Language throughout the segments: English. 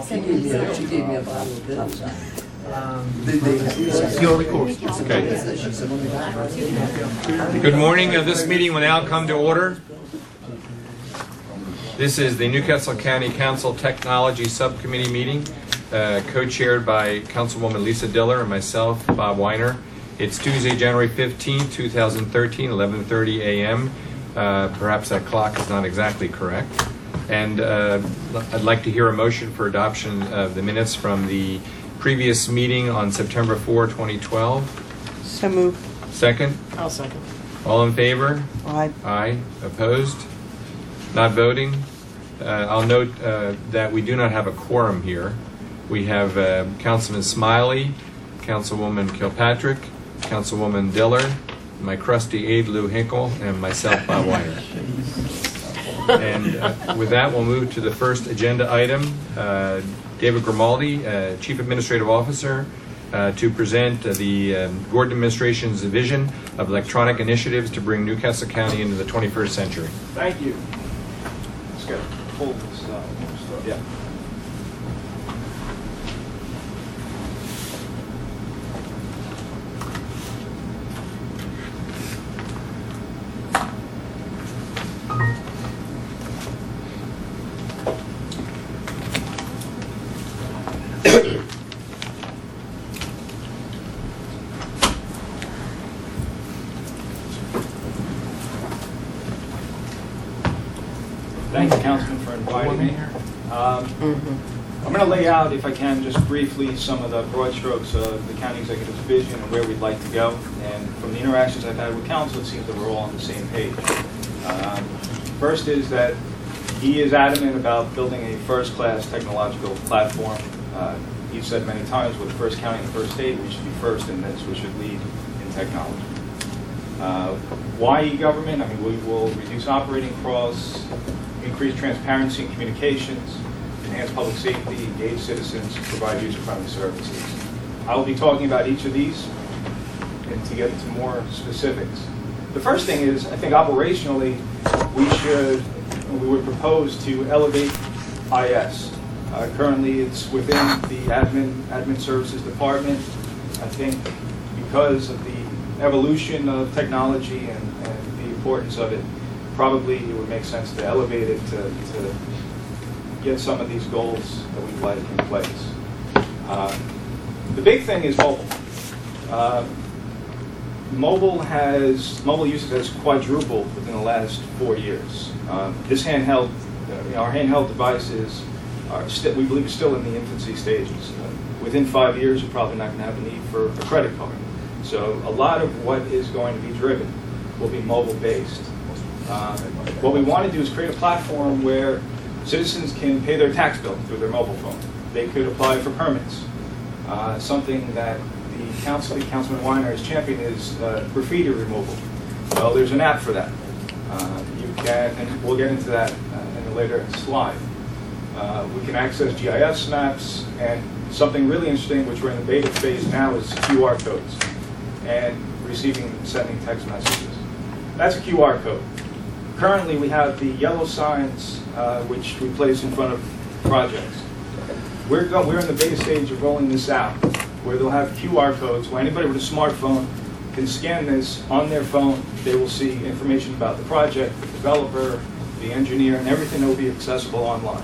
She gave me a bottle of pills. Okay. Good morning. This meeting will now come to order. This is the Newcastle County Council Technology Subcommittee meeting, co-chaired by Councilwoman Lisa Diller and myself, Bob Weiner. It's Tuesday, January 15th, 2013, 11:30 a.m. Perhaps that clock is not exactly correct. And I'd like to hear a motion for adoption of the minutes from the previous meeting on September 4, 2012. So moved. Second? I'll second. All in favor? Aye. Aye. Opposed? Not voting? I'll note that we do not have a quorum here. We have Councilman Smiley, Councilwoman Kilpatrick, Councilwoman Diller, my crusty aide Lou Hinkle, and myself, Bob Weiner. And with that, we'll move to the first agenda item. David Grimaldi, Chief Administrative Officer, to present the Gordon administration's vision of electronic initiatives to bring Newcastle County into the 21st century. Thank you. Let's go. Hold this. Yeah. Thank you, Councilman, for inviting me. I'm going to lay out, if I can, just briefly some of the broad strokes of the county executive's vision and where we'd like to go. And from the interactions I've had with council, it seems that we're all on the same page. First is that he is adamant about building a first-class technological platform. He's said many times, we're the first county in the first state. We should be first in this. We should lead in technology. Why e-government? I mean, we will reduce operating costs, increase transparency and communications, enhance public safety, engage citizens, provide user-friendly services. I will be talking about each of these and to get into more specifics. The first thing is, I think operationally, we would propose to elevate IS. Currently, it's within the admin services department. I think because of the evolution of technology and the importance of it, probably it would make sense to elevate it to get some of these goals that we'd like in place. The big thing is mobile. Mobile usage has quadrupled within the last 4 years. This handheld, our handheld devices we believe, still in the infancy stages. Within 5 years, you're probably not going to have a need for a credit card. So a lot of what is going to be driven will be mobile-based. What we want to do is create a platform where citizens can pay their tax bill through their mobile phone. They could apply for permits. Something that Councilman Weiner has championed is graffiti removal. Well, there's an app for that. And we'll get into that in a later slide. We can access GIS maps, and something really interesting, which we're in the beta phase now, is QR codes and sending text messages. That's a QR code. Currently, we have the yellow signs, which we place in front of projects. We're in the beta stage of rolling this out, where they'll have QR codes where anybody with a smartphone can scan this on their phone. They will see information about the project, the developer, the engineer, and everything that will be accessible online.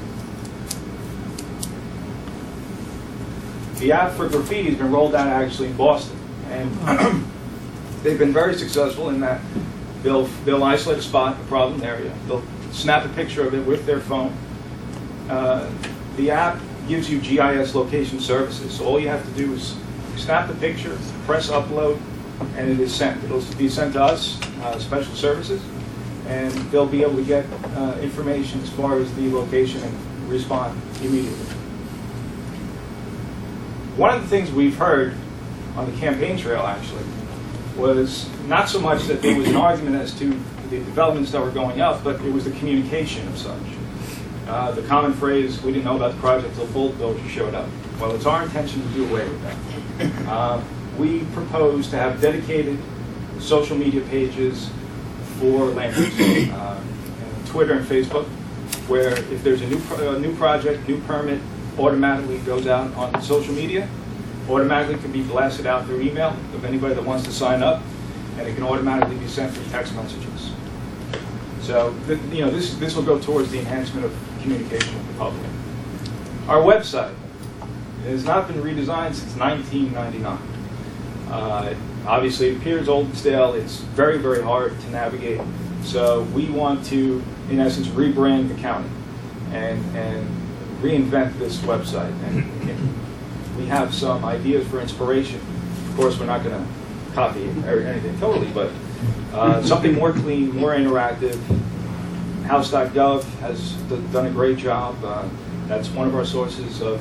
The app for graffiti has been rolled out actually in Boston, and they've been very successful in that they'll isolate a spot, a problem area. They'll snap a picture of it with their phone. The app gives you GIS location services, so all you have to do is snap the picture, press upload, and it is sent. It'll be sent to us, special services, and they'll be able to get information as far as the location and respond immediately. One of the things we've heard on the campaign trail, actually, was not so much that there was an argument as to the developments that were going up, but it was the communication of such. The common phrase, we didn't know about the project until bulldozers showed up. Well, it's our intention to do away with that. We propose to have dedicated social media pages for land use, Twitter and Facebook, where if there's a new project, new permit, automatically goes out on social media, automatically can be blasted out through email of anybody that wants to sign up, and it can automatically be sent through text messages. So, this will go towards the enhancement of communication with the public. Our website has not been redesigned since 1999. Obviously, it appears old and stale. It's very, very hard to navigate. So we want to, in essence, rebrand the county and reinvent this website. And we have some ideas for inspiration. Of course, we're not going to copy anything totally, but something more clean, more interactive. House.gov has done a great job. That's one of our sources of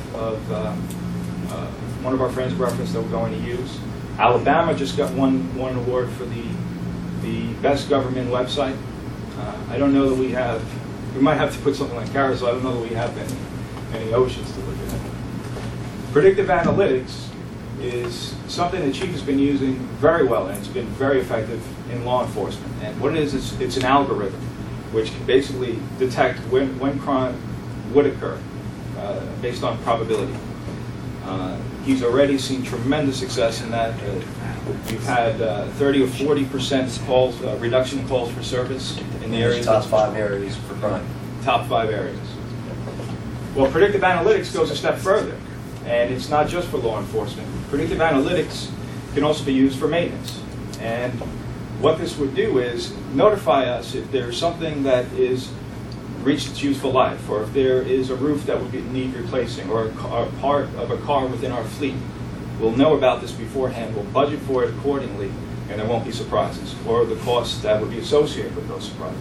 one of our frames of reference that we're going to use. Alabama just got one award for the best government website. I don't know that we have. We might have to put something like Carousel. I don't know that we have any oceans to look at. Predictive analytics is something the chief has been using very well, and it's been very effective in law enforcement. And what it is, it's an algorithm which can basically detect when crime would occur based on probability. He's already seen tremendous success in that. We've had 30 or 40% calls reduction in calls for service in the areas. Top 5 areas for crime. Top 5 areas. Well, predictive analytics goes a step further, and it's not just for law enforcement. Predictive analytics can also be used for maintenance. And what this would do is notify us if there's something that is reached its useful life, or if there is a roof that would need replacing, or a part of a car within our fleet. We'll know about this beforehand, we'll budget for it accordingly, and there won't be surprises, or the costs that would be associated with those surprises.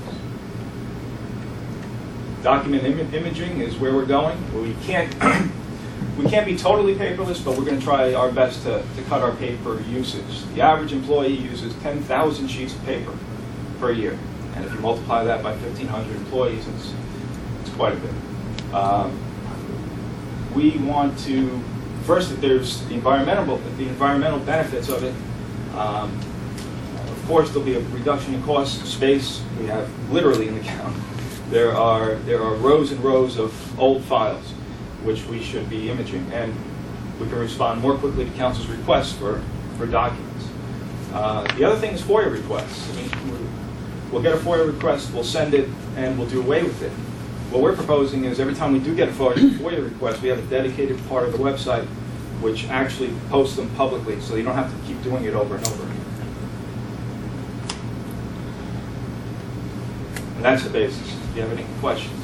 Document imaging is where we're going. We can't be totally paperless, but we're going to try our best to cut our paper usage. The average employee uses 10,000 sheets of paper per year. And if you multiply that by 1,500 employees, it's quite a bit. We want to, first, there's the environmental benefits of it. Of course, there'll be a reduction in cost, space. We have literally in the county. There are rows and rows of old files, which we should be imaging, and we can respond more quickly to council's requests for documents. The other thing is FOIA requests. I mean, we'll get a FOIA request, we'll send it, and we'll do away with it. What we're proposing is every time we do get a FOIA request, we have a dedicated part of the website which actually posts them publicly, so you don't have to keep doing it over and over again. And that's the basis. Do you have any questions?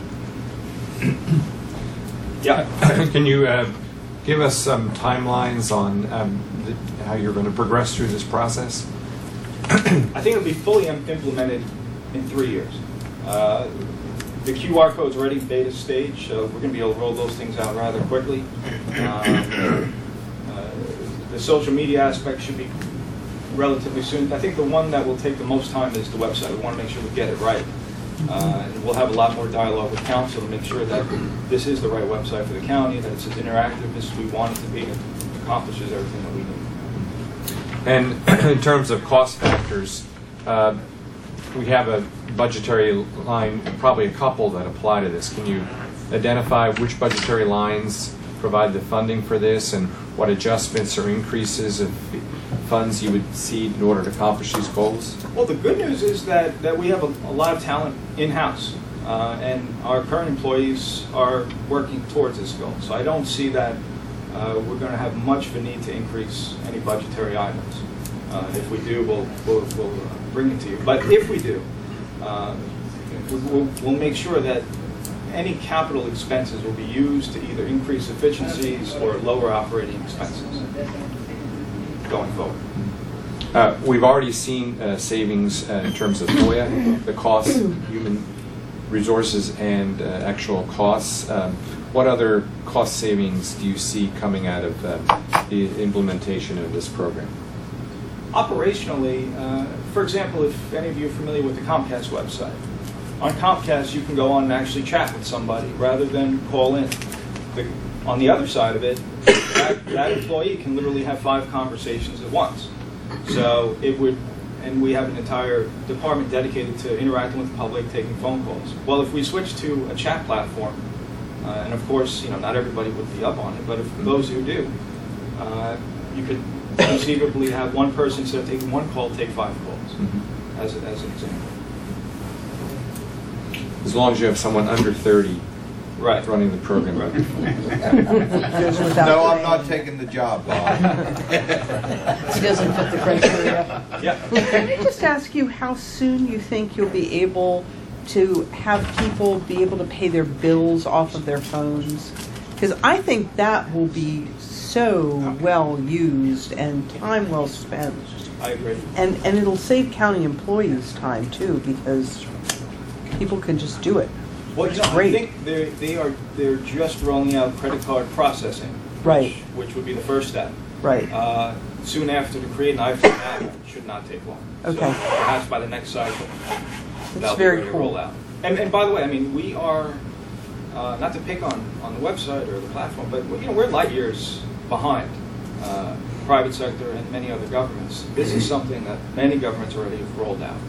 Yeah. Can you give us some timelines on how you're going to progress through this process? I think it'll be fully implemented in 3 years. The QR code's already beta stage, so we're going to be able to roll those things out rather quickly. The social media aspect should be relatively soon. I think the one that will take the most time is the website. We want to make sure we get it right. And we'll have a lot more dialogue with council to make sure that this is the right website for the county, that it's as interactive as we want it to be, and it accomplishes everything that we need. And in terms of cost factors, we have a budgetary line, probably a couple that apply to this. Can you identify which budgetary lines provide the funding for this, and what adjustments or increases of funds you would see in order to accomplish these goals? Well, the good news is that we have a lot of talent in-house, and our current employees are working towards this goal. So I don't see that we're going to have much of a need to increase any budgetary items. If we do, we'll bring it to you. But if we do, we'll make sure that any capital expenses will be used to either increase efficiencies or lower operating expenses going forward. We've already seen savings in terms of FOIA, the costs, human resources, and actual costs. What other cost savings do you see coming out of the implementation of this program? Operationally, for example, if any of you are familiar with the Comcast website, on Comcast you can go on and actually chat with somebody rather than call in. On the other side of it, that employee can literally have 5 conversations at once. So it would, and we have an entire department dedicated to interacting with the public, taking phone calls. Well, if we switch to a chat platform, And of course, not everybody would be up on it, but if those who do, you could conceivably have one person, instead of taking one call, take 5 calls, as an example. As long as you have someone under 30 Right. running the program. Right. No, I'm not taking the job, Bob. He doesn't fit the criteria. Yeah. Can I just ask you how soon you think you'll be able to have people be able to pay their bills off of their phones? Because I think that will be so well used and time well spent. I agree. And it'll save county employees time too, because people can just do it. Well, It's I great. think they're just rolling out credit card processing, Right. which would be the first step. Right. Soon after, to create an iPhone app should not take long. Okay. So perhaps by the next cycle, that'll be very ready to cool. roll out. And by the way, I mean, we are, not to pick on the website or the platform, but we're light years behind private sector and many other governments. This is something that many governments already have rolled out.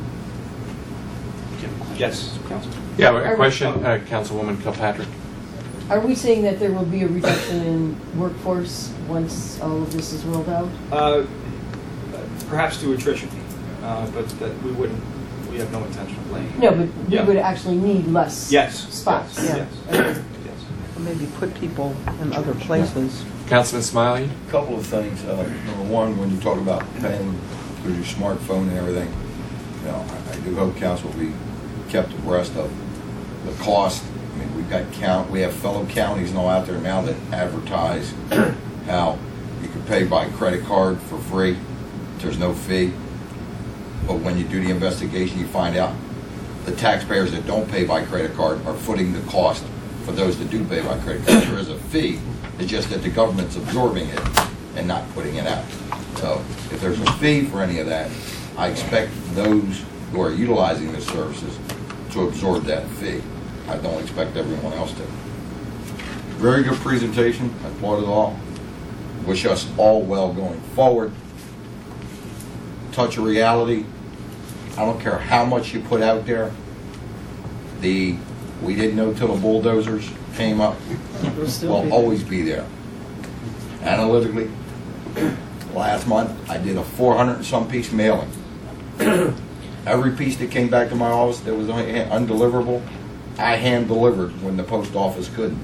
Yes, Councilman. Yeah, a question, Councilwoman Kilpatrick. Are we saying that there will be a reduction in workforce once all of this is rolled out? Perhaps through attrition, but that we have no intention of blaming. No, but we Yeah. would actually need less Yes. spots. Yes. Yeah. Yes. Or maybe put people in other places. Councilman Smiley? Couple of things. Number one, when you talk about paying through your smartphone and everything, I do hope council will be kept abreast of the cost. I mean, we have fellow counties and all out there now that advertise how you can pay by credit card for free. There's no fee. But when you do the investigation, you find out the taxpayers that don't pay by credit card are footing the cost for those that do pay by credit card. There is a fee. It's just that the government's absorbing it and not putting it out. So if there's a fee for any of that, I expect those who are utilizing the services to absorb that fee. I don't expect everyone else to. Very good presentation. I applaud it all. Wish us all well going forward. Touch of reality. I don't care how much you put out there. We didn't know till the bulldozers came up. Will always be there. Analytically, last month I did a 400 and some piece mailing. Every piece that came back to my office that was undeliverable, I hand delivered when the post office couldn't.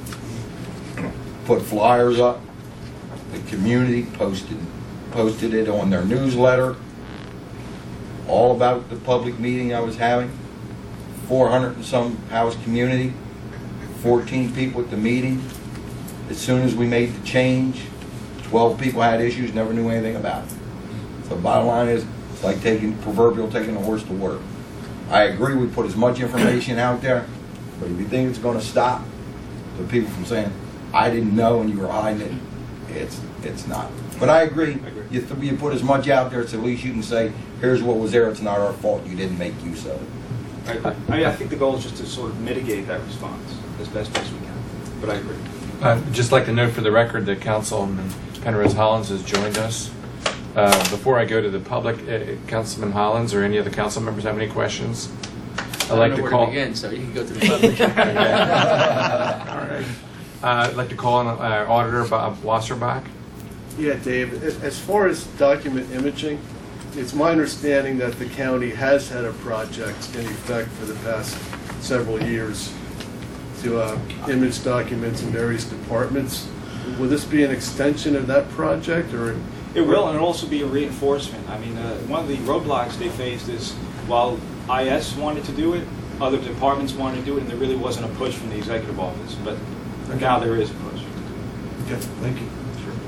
Put flyers up. The community posted it on their newsletter, all about the public meeting I was having. 400 and some house community, 14 people at the meeting. As soon as we made the change, 12 people had issues, never knew anything about it. So the bottom line is, it's like taking a horse to work. I agree we put as much information out there, but if you think it's going to stop the people from saying, I didn't know and you were hiding it, it's not. But I agree. You put as much out there, so at least you can say, here's what was there, it's not our fault, you didn't make use of it. I think the goal is just to sort of mitigate that response as best as we can. But I agree. I'd just like to note for the record that Councilman Penrose Hollins has joined us. Before I go to the public, Councilman Hollins or any other council members have any questions? I'd like to call. Again, so you can go to the public. All right. I'd like to call on our auditor, Bob Wasserbach. Yeah, Dave, as far as document imaging, it's my understanding that the county has had a project in effect for the past several years to image documents in various departments. Will this be an extension of that project, or? It will, and it'll also be a reinforcement. I mean, one of the roadblocks they faced is while IS wanted to do it, other departments wanted to do it, and there really wasn't a push from the executive office. But now there is a push. Okay, thank you.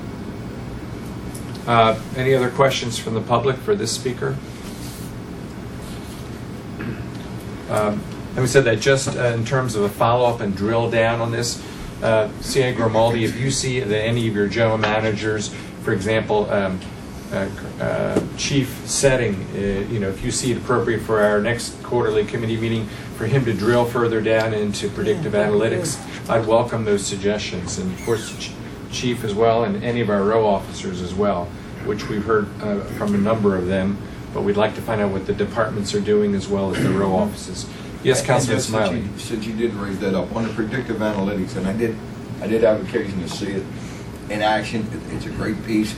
Any other questions from the public for this speaker? Having said that, just in terms of a follow-up and drill down on this, C.A. Grimaldi, if you see that any of your general managers, for example, Chief Setting, if you see it appropriate for our next quarterly committee meeting for him to drill further down into predictive analytics, I'd welcome those suggestions. And of course, Chief as well, and any of our row officers as well, which we've heard from a number of them, but we'd like to find out what the departments are doing as well as the row offices. Yes, And Councilman just Smiley. Since you did raise that up, on the predictive analytics, and I did have occasion to see it in action. It's a great piece.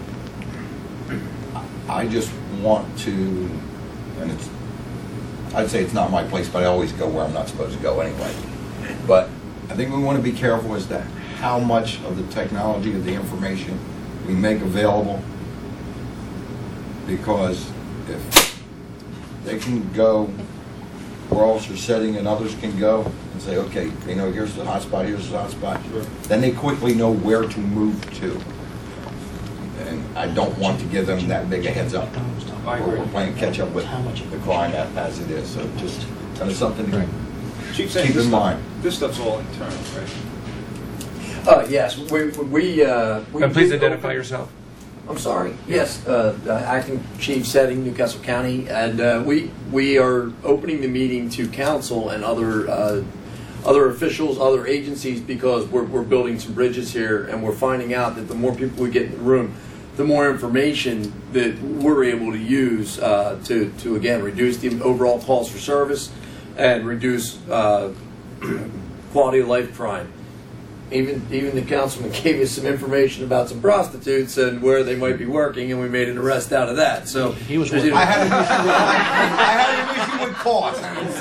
I just want to, and I'd say it's not my place, but I always go where I'm not supposed to go anyway. But I think we want to be careful as to how much of the technology, of the information we make available, because if they can go where officer setting and others can go and say, okay, here's the hot spot, here's the hot spot, then they quickly know where to move to. And I don't want to give them that big a heads up. We're playing catch up with the crime as it is. So just kind of something to Chief, keep in mind. This stuff's all internal, right? Yes, we Please identify yourself. I'm sorry. Yes, Acting Chief Setting, Newcastle County, and we are opening the meeting to council and other officials, other agencies, because we're building some bridges here, and we're finding out that the more people we get in the room, the more information that we're able to use to again reduce the overall calls for service and reduce quality of life crime. Even the councilman gave us some information about some prostitutes and where they might be working, and we made an arrest out of that. So He was I had an issue with cost.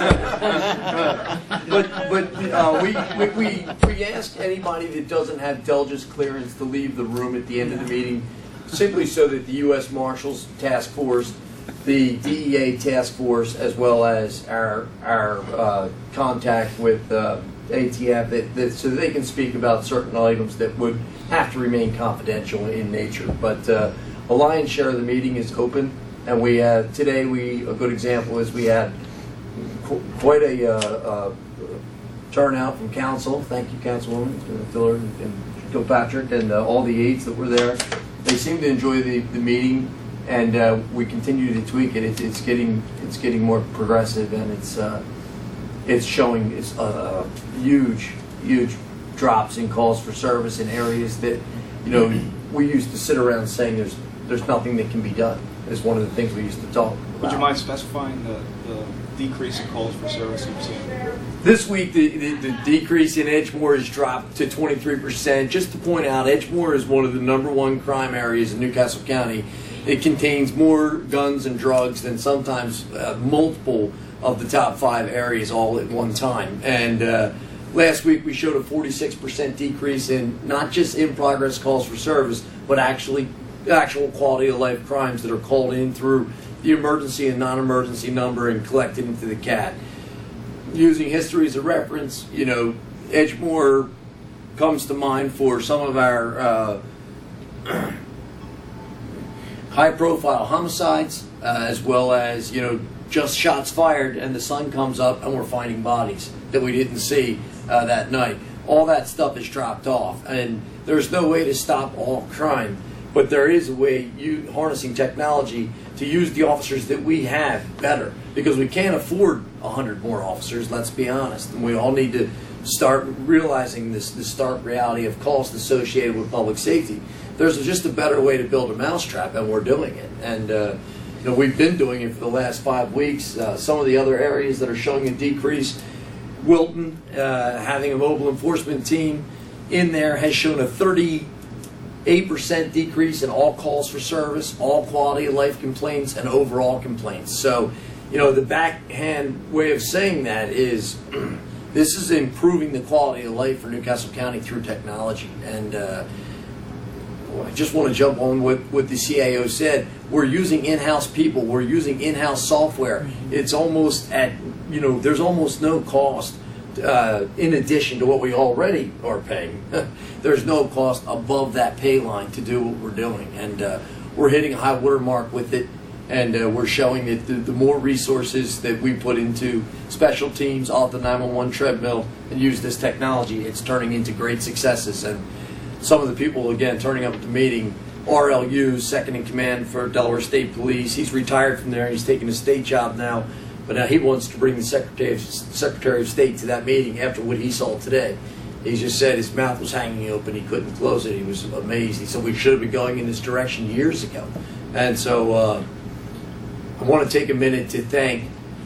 but we ask anybody that doesn't have intelligence clearance to leave the room at the end of the meeting, simply so that the U.S. Marshals Task Force, the DEA Task Force, as well as our contact with ATF, so they can speak about certain items that would have to remain confidential in nature. But a lion's share of the meeting is open, and we today a good example is we had quite a turnout from council. Thank you, Councilwoman Dillard and Kilpatrick, and all the aides that were there. They seem to enjoy the meeting, and we continue to tweak it. It's getting more progressive, and it's showing huge drops in calls for service in areas that we used to sit around saying there's nothing that can be done. Is one of the things we used to talk about. Would you mind specifying the decrease in calls for service you've seen? This week, the decrease in Edgemoor has dropped to 23%. Just to point out, Edgemoor is one of the #1 crime areas in Newcastle County. It contains more guns and drugs than sometimes multiple of the top 5 areas all at one time. And last week, we showed a 46% decrease in not just in-progress calls for service, but actual quality of life crimes that are called in through the emergency and non-emergency number and collected into the CAT. Using history as a reference, Edgemoor comes to mind for some of our high-profile homicides, as well as, just shots fired and the sun comes up and we're finding bodies that we didn't see that night. All that stuff is dropped off, and there's no way to stop all crime, but there is a way, harnessing technology, to use the officers that we have better, because we can't afford 100 more officers, let's be honest. And we all need to start realizing this stark reality of cost associated with public safety. There's just a better way to build a mousetrap, and we're doing it. And we've been doing it for the last 5 weeks. Some of the other areas that are showing a decrease, Wilton, having a mobile enforcement team in there, has shown a 38% decrease in all calls for service, all quality of life complaints, and overall complaints. So, the backhand way of saying that is this is improving the quality of life for Newcastle County through technology. And I just want to jump on what the CAO said. We're using in-house people. We're using in-house software. It's almost there's almost no cost in addition to what we already are paying. There's no cost above that pay line to do what we're doing. And we're hitting a high water mark with it. And we're showing that the more resources that we put into special teams off the 911 treadmill and use this technology, it's turning into great successes. And some of the people, again, turning up at the meeting, RLU, second in command for Delaware State Police. He's retired from there. He's taking a state job now. But now he wants to bring the Secretary of State to that meeting after what he saw today. He just said his mouth was hanging open. He couldn't close it. He was amazed. He said we should have been going in this direction years ago. And so I want to take a minute to thank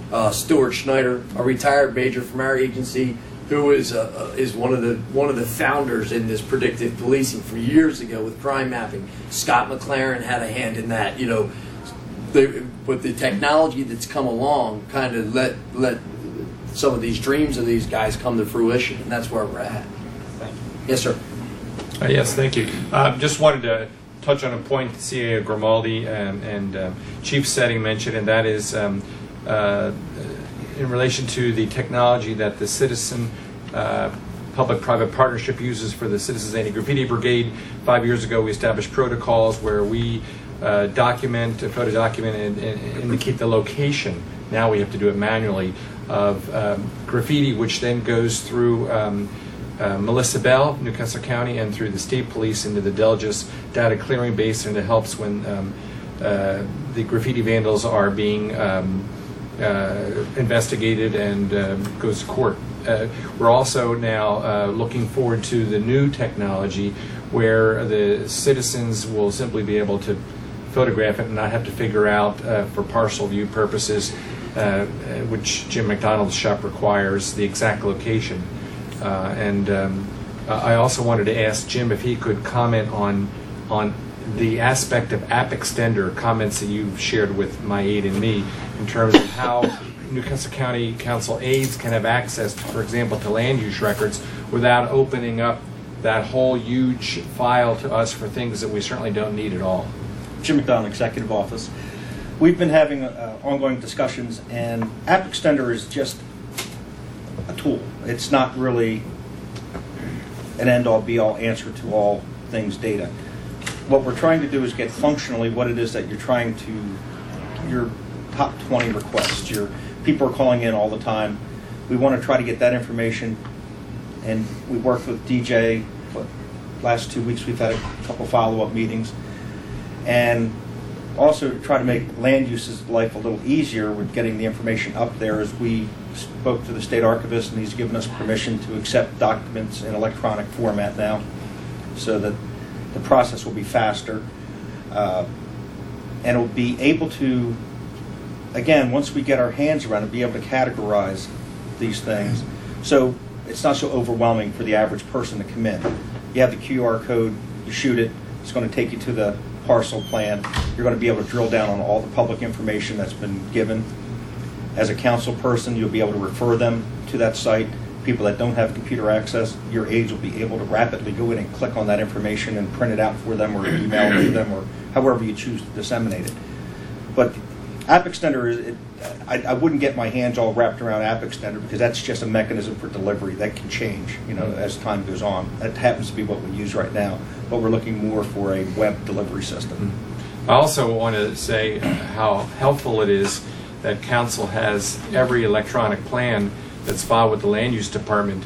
Stuart Schneider, a retired major from our agency, who is one of the founders in this predictive policing from years ago with crime mapping. Scott McLaren had a hand in that. But the technology that's come along kind of let some of these dreams of these guys come to fruition, and that's where we're at. Thank you. Yes, sir. Yes, thank you. Just wanted to touch on a point CA Grimaldi and Chief Setting mentioned, and that is in relation to the technology that the Citizen public-private partnership uses for the Citizens Anti-Graffiti Brigade. 5 years ago, we established protocols where we photo document, and indicate the location. Now we have to do it manually of graffiti, which then goes through Melissa Bell, Newcastle County, and through the state police into the Delgis data clearing base, and it helps when the graffiti vandals are being investigated and goes to court. We're also now looking forward to the new technology where the citizens will simply be able to photograph it and not have to figure out for parcel view purposes, which Jim McDonald's shop requires, the exact location. I also wanted to ask Jim if he could comment on the aspect of App Extender, comments that you've shared with my aide and me, in terms of how Newcastle County Council aides can have access, for example, to land use records without opening up that whole huge file to us for things that we certainly don't need at all. Jim McDonald, Executive Office. We've been having ongoing discussions, and App Extender is just a tool. It's not really an end-all, be-all answer to all things data. What we're trying to do is get functionally what it is that you're trying to, your top 20 requests. Your people are calling in all the time. We want to try to get that information, and we worked with DJ. Last 2 weeks we've had a couple follow-up meetings, and also to try to make land use's life a little easier with getting the information up there. As we spoke to the state archivist, and he's given us permission to accept documents in electronic format now, so that the process will be faster, and it'll be able to, again, once we get our hands around it, be able to categorize these things, so it's not so overwhelming for the average person to come in. You have the QR code, you shoot it, it's going to take you to the parcel plan. You're going to be able to drill down on all the public information that's been given. As a council person, you'll be able to refer them to that site. People that don't have computer access, your aides will be able to rapidly go in and click on that information and print it out for them, or email it to them, or however you choose to disseminate it. But App Extender, I wouldn't get my hands all wrapped around App Extender, because that's just a mechanism for delivery that can change, as time goes on. That happens to be what we use right now, but we're looking more for a web delivery system. I also want to say how helpful it is that council has every electronic plan that's filed with the land use department.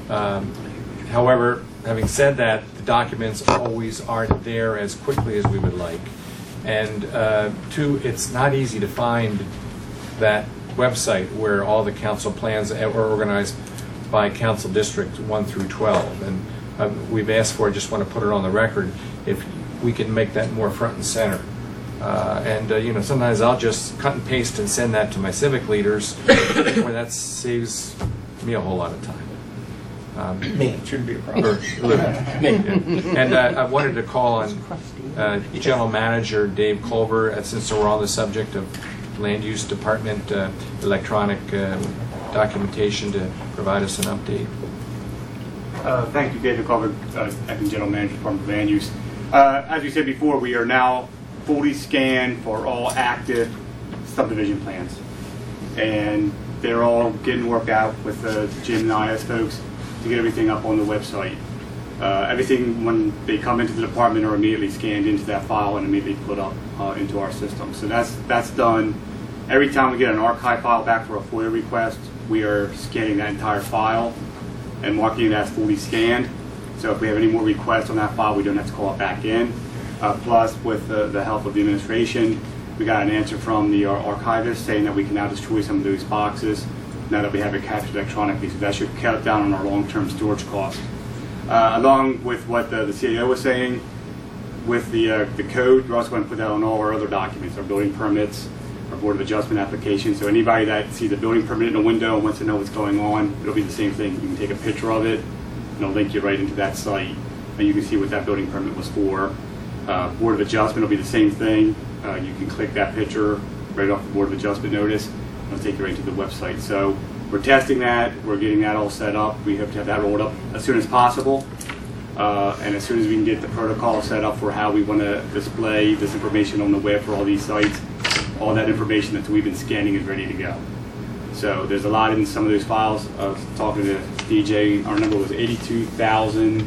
However, having said that, the documents always aren't there as quickly as we would like. And two, it's not easy to find that website where all the council plans are organized by council district 1 through 12. And we've asked for, I just want to put it on the record, if we can make that more front and center. Sometimes I'll just cut and paste and send that to my civic leaders, where that saves me a whole lot of time. It shouldn't be a problem. And I wanted to call on General Manager Dave Culver, since we're on the subject of Land Use Department electronic documentation, to provide us an update. Thank you, David Culver, Acting General Manager, Department of Land Use. As we said before, we are now fully scanned for all active subdivision plans, and they're all getting worked out with Jim and IS folks to get everything up on the website. Everything, when they come into the department, are immediately scanned into that file and immediately put up into our system. So that's done. Every time we get an archive file back for a FOIA request, we are scanning that entire file and marking it as fully scanned. So if we have any more requests on that file, we don't have to call it back in. Plus, with the help of the administration, we got an answer from the archivist saying that we can now destroy some of those boxes now that we have it captured electronically. So that should cut down on our long-term storage costs. Along with what the CAO was saying, with the code, we're also going to put that on all our other documents, our building permits, our Board of Adjustment application. So anybody that sees a building permit in a window and wants to know what's going on, it'll be the same thing. You can take a picture of it, and it'll link you right into that site, and you can see what that building permit was for. Board of Adjustment will be the same thing. You can click that picture right off the Board of Adjustment notice. It'll take you right to the website. So we're testing that. We're getting that all set up. We hope to have that rolled up as soon as possible. And as soon as we can get the protocol set up for how we want to display this information on the web for all these sites, all that information that we've been scanning is ready to go. So there's a lot in some of those files. I was talking to DJ, our number was 88,000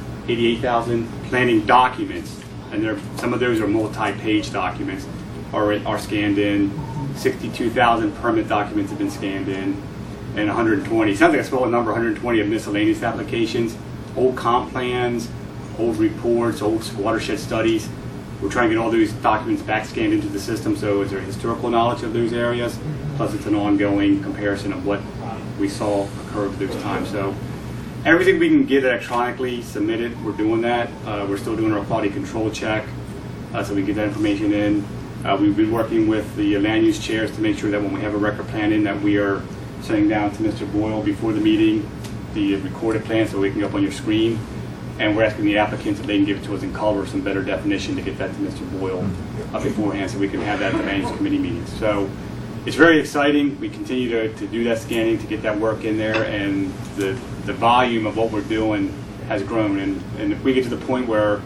planning documents, and some of those are multi-page documents are scanned in. 62,000 permit documents have been scanned in, and 120, sounds like a small number, 120 of miscellaneous applications, old comp plans, old reports, old watershed studies. We're trying to get all those documents back scanned into the system, so is there historical knowledge of those areas, plus it's an ongoing comparison of what we saw occur at those times. So everything we can get electronically submitted, we're doing that. We're still doing our quality control check, so we get that information in. We've been working with the land use chairs to make sure that when we have a record plan in, that we are sending down to Mr. Boyle before the meeting the recorded plan so we can go up on your screen. And we're asking the applicants if they can give it to us in color, some better definition to get that to Mr. Boyle beforehand so we can have that at the land use committee meetings. So it's very exciting. We continue to do that scanning to get that work in there, and the volume of what we're doing has grown. And if we get to the point where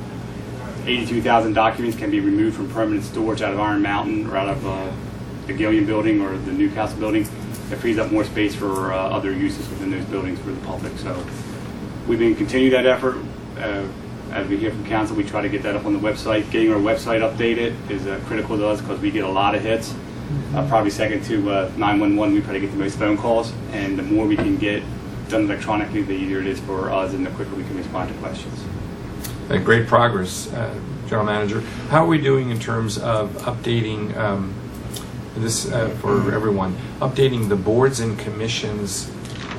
82,000 documents can be removed from permanent storage out of Iron Mountain or out of the Gillian building or the Newcastle building, it frees up more space for other uses within those buildings for the public. So we've been continuing that effort. As we hear from council, we try to get that up on the website. Getting our website updated is critical to us because we get a lot of hits. Probably second to 911, we try to get the most phone calls. And the more we can get done electronically, the easier it is for us and the quicker we can respond to questions. Great progress, General Manager. How are we doing in terms of updating this for everyone? Updating the boards and commissions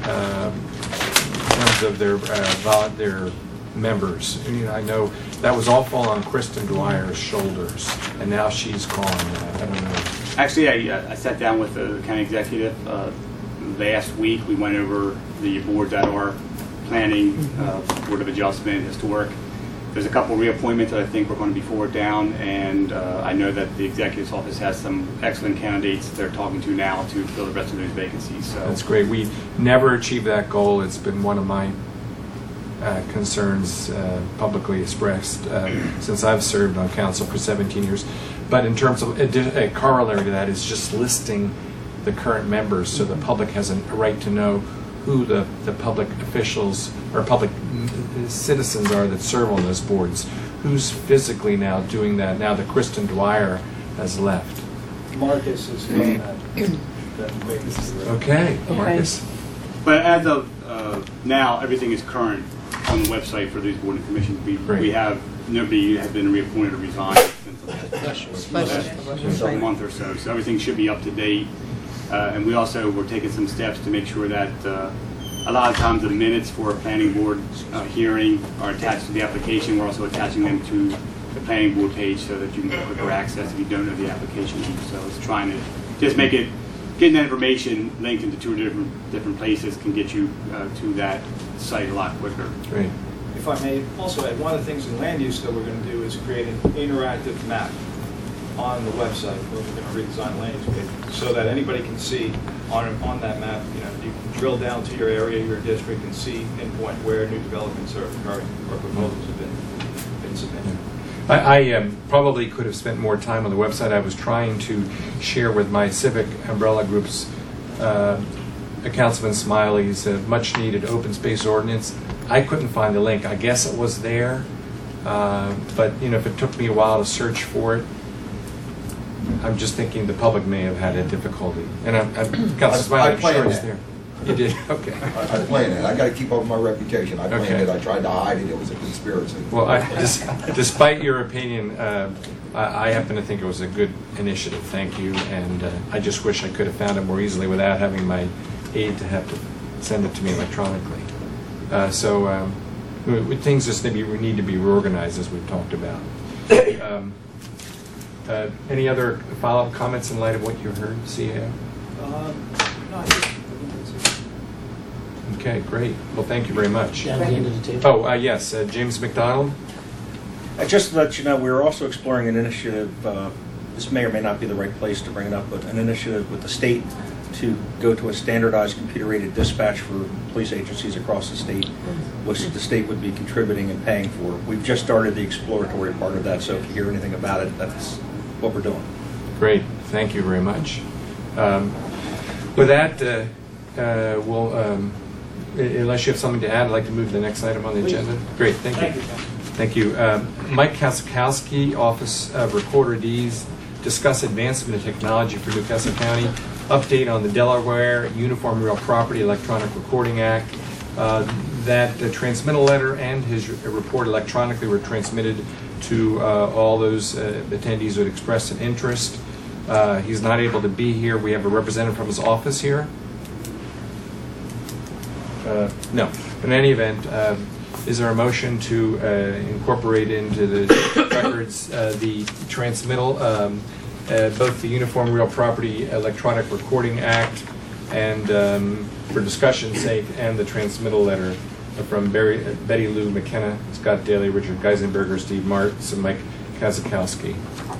in terms of their members. You know, I know that was all fall on Kristen Dwyer's shoulders, and now she's gone. I don't know. Actually, I sat down with the county executive last week. We went over the boards that are planning, Board of Adjustment, Historic. There's a couple reappointments that I think we're going to be forward down, and I know that the executive's office has some excellent candidates they're talking to now to fill the rest of those vacancies. So that's great. We never achieved that goal. It's been one of my concerns publicly expressed since I've served on council for 17 years. But in terms of a corollary to that is just listing the current members so the public has a right to know who the public officials or public citizens are that serve on those boards. Who's physically now doing that now that Kristen Dwyer has left? Marcus is filling that vacancy. Okay, Marcus. But as of now, everything is current on the website for these board and commissions. We have nobody has been reappointed or resigned since the last month or so. So everything should be up to date. And we also were taking some steps to make sure that a lot of times the minutes for a planning board hearing are attached to the application. We're also attaching them to the planning board page so that you can get quicker access if you don't know the application. So it's trying to just make it, getting that information linked into two different places can get you to that site a lot quicker. Great. If I may also add, one of the things in land use that we're going to do is create an interactive map on the website. We're going to redesign the land use page so that anybody can see on that map. You know, you can drill down to your area, your district, and see pinpoint where new developments are occurring or proposals have been submitted. I probably could have spent more time on the website. I was trying to share with my civic umbrella groups Councilman Smiley's much-needed open space ordinance. I couldn't find the link. I guess it was there, but you know, if it took me a while to search for it, I'm just thinking the public may have had a difficulty. And Councilman Smiley, I'm sure it's there. You did? Okay. I planned it. I got to keep up my reputation. I planned it. I tried to hide it. It was a conspiracy. Well, despite your opinion, I happen to think it was a good initiative. Thank you. And I just wish I could have found it more easily without having my aide to have to send it to me electronically. So things just need to be reorganized, as we've talked about. Any other follow-up comments in light of what you heard, CEO? No, I think that's it. Okay, great. Well, thank you very much. Down at the end of the table. Oh, yes, James McDonald. Just to let you know, we're also exploring an initiative, this may or may not be the right place to bring it up, but an initiative with the state to go to a standardized computer-aided dispatch for police agencies across the state, which the state would be contributing and paying for. We've just started the exploratory part of that, so if you hear anything about it, that's what we're doing. Great, thank you very much. With that, we'll, unless you have something to add, I'd like to move to the next item on the agenda. Great, thank you. Thank you. Mike Kasikowski, Office of Recorder Deeds, discuss advancement in technology for Newcastle County, update on the Delaware Uniform Real Property Electronic Recording Act. That transmittal letter and his report electronically were transmitted to all those attendees who had expressed an interest. He's not able to be here. We have a representative from his office here. No. In any event, is there a motion to incorporate into the records the transmittal, both the Uniform Real Property Electronic Recording Act and, for discussion's sake, and the transmittal letter from Betty Lou McKenna, Scott Daly, Richard Geisenberger, Steve Martz, and Mike Kasikowski.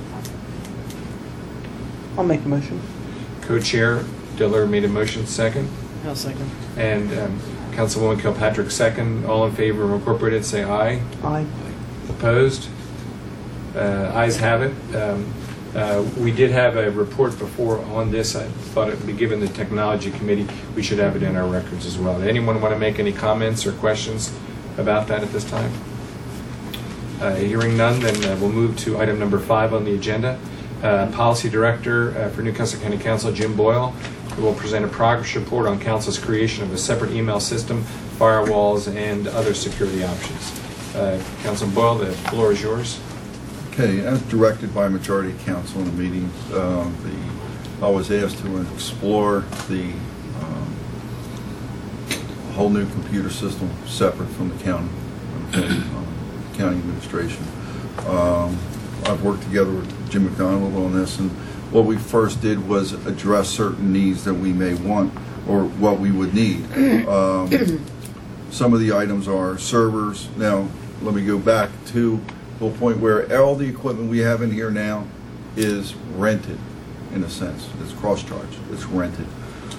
I'll make a motion. Co-chair Diller made a motion, second. I'll second. And Councilwoman Kilpatrick, second. All in favor of incorporated, say aye. Aye. Opposed? Ayes have it. We did have a report before on this. I thought it would be given the Technology Committee. We should have it in our records as well. Anyone want to make any comments or questions about that at this time? Hearing none, then we'll move to item number 5 on the agenda. Policy Director for Newcastle County Council, Jim Boyle, who will present a progress report on Council's creation of a separate email system, firewalls, and other security options. Councilman Boyle, the floor is yours. Okay, as directed by majority council in the meeting, I was asked to explore the whole new computer system separate from the county, county administration. I've worked together with Jim McDonald on this, and what we first did was address certain needs that we may want or what we would need. Some of the items are servers. Now, let me go back to a point where all the equipment we have in here now is rented, in a sense. It's cross-charged. It's rented.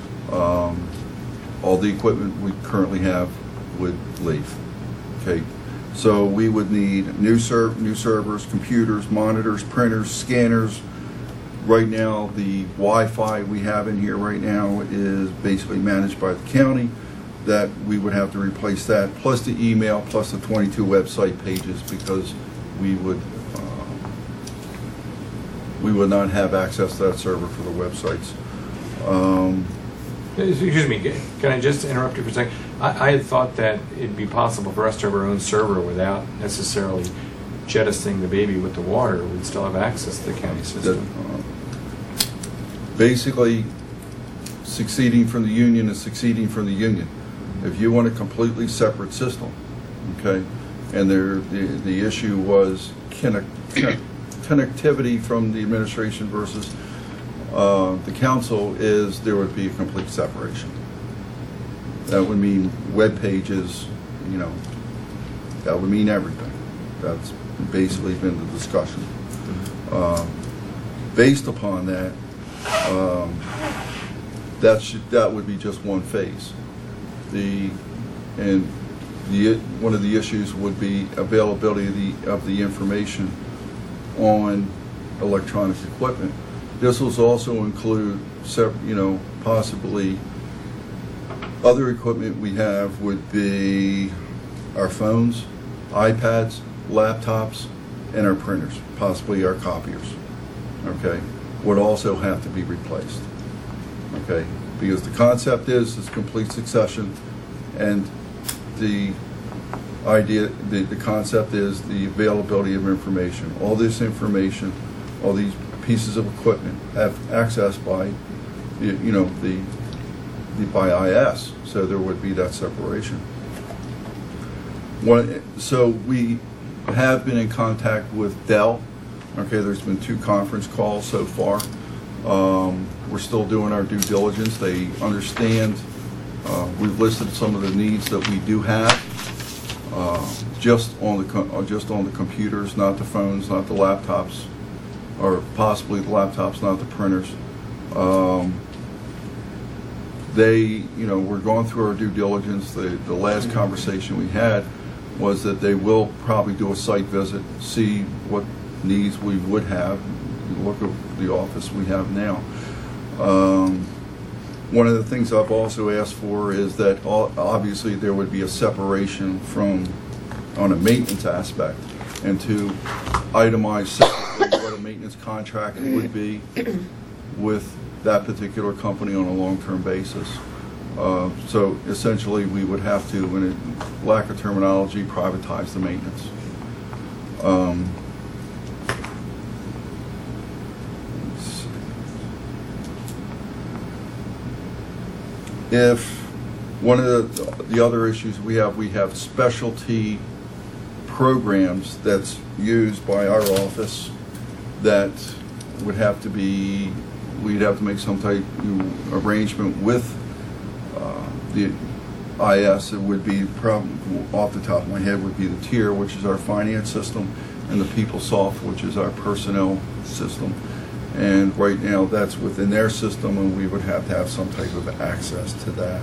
All the equipment we currently have would leave. Okay, so we would need new servers, computers, monitors, printers, scanners. Right now, the Wi-Fi we have in here right now is basically managed by the county. That we would have to replace that, plus the email, plus the 22 website pages, because we would not have access to that server for the websites. Excuse me, can I just interrupt you for a second? I had thought that it'd be possible for us to have our own server without necessarily jettisoning the baby with the water. We'd still have access to the county system. Basically, succeeding from the union is succeeding from the union. If you want a completely separate system, okay, and the issue was connectivity from the administration versus the council, is there would be a complete separation. That would mean web pages, you know, that would mean everything. That's basically been the discussion. Based upon that, that would be just one phase. One of the issues would be availability of the information on electronic equipment. This will also include, you know, possibly other equipment we have would be our phones, iPads, laptops, and our printers, possibly our copiers. Okay, would also have to be replaced. Okay, because the concept is complete succession, and the idea, the concept is the availability of information. All this information, all these pieces of equipment have access by, you know, by IS. So there would be that separation. So we have been in contact with Dell Okay, there's been 2 conference calls so far. We're still doing our due diligence. They understand. We've listed some of the needs that we do have, just on the computers, not the phones, not the laptops, or possibly the laptops, not the printers. We're going through our due diligence. The last conversation we had was that they will probably do a site visit, see what needs we would have, look at the office we have now. One of the things I've also asked for is that obviously there would be a separation on a maintenance aspect, and to itemize separately what a maintenance contract would be with that particular company on a long-term basis. So essentially we would have to, in a lack of terminology, privatize the maintenance. If one of the other issues we have specialty programs that's used by our office that would have to be, we'd have to make some type of arrangement with the IS. It would be, probably off the top of my head, would be the TIER, which is our finance system, and the PeopleSoft, which is our personnel system. And right now that's within their system, and we would have to have some type of access to that.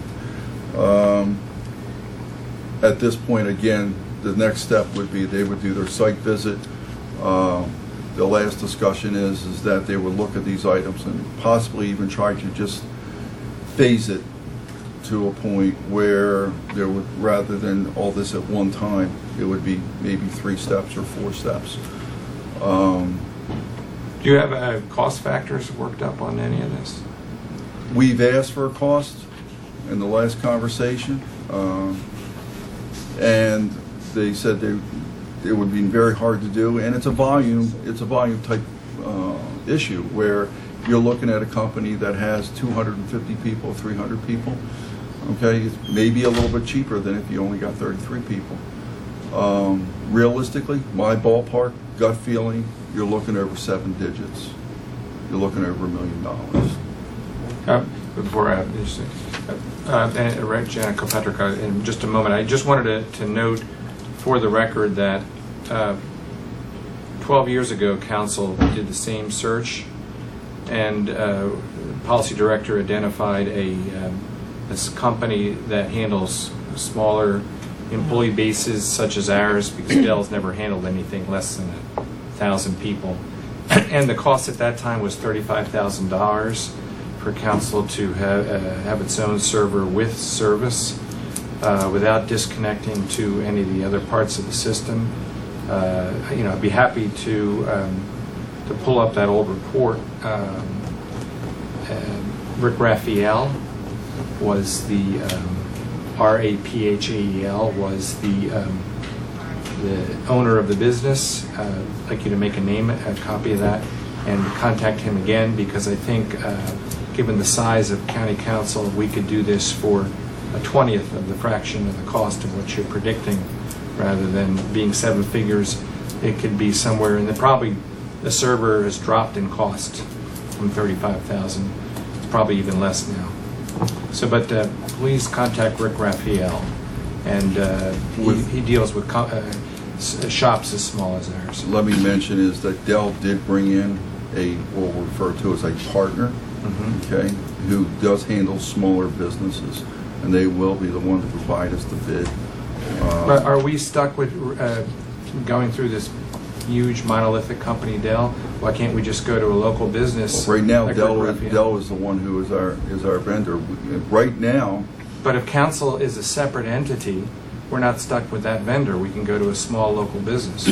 At this point, again, the next step would be they would do their site visit. The last discussion is that they would look at these items and possibly even try to just phase it to a point where there would, rather than all this at one time, it would be maybe 3 steps or 4 steps. Do you have cost factors worked up on any of this? We've asked for a cost in the last conversation, and they said it would be very hard to do, and it's a volume type issue where you're looking at a company that has 250 people, 300 people. Okay, it's maybe a little bit cheaper than if you only got 33 people. Realistically, my ballpark, gut feeling, you're looking over 7 digits. You're looking over $1 million. Before I Janet Kilpatrick, in just a moment, I just wanted to note for the record that 12 years ago, Council did the same search, and Policy Director identified this company that handles smaller employee bases such as ours, because Dell's never handled anything less than 1,000 people. And the cost at that time was $35,000 for Council to have its own server with service without disconnecting to any of the other parts of the system. I'd be happy to pull up that old report. Rick Raphael was the RAPHAEL was the owner of the business. I'd like you to make a copy of that and contact him again, because I think given the size of County Council, we could do this for a 20th of the fraction of the cost of what you're predicting. Rather than being 7 figures, it could be somewhere, and probably the server has dropped in cost from $35,000. It's probably even less now. So, but please contact Rick Raphael, and he deals with shops as small as ours. Let me mention is that Dell did bring in what we'll refer to as a partner, okay, who does handle smaller businesses, and they will be the one to provide us the bid. But are we stuck with going through this huge monolithic company, Dell? Why can't we just go to a local business? Right now, like Dell is the one who is our vendor. Right now. But if Council is a separate entity, we're not stuck with that vendor. We can go to a small local business.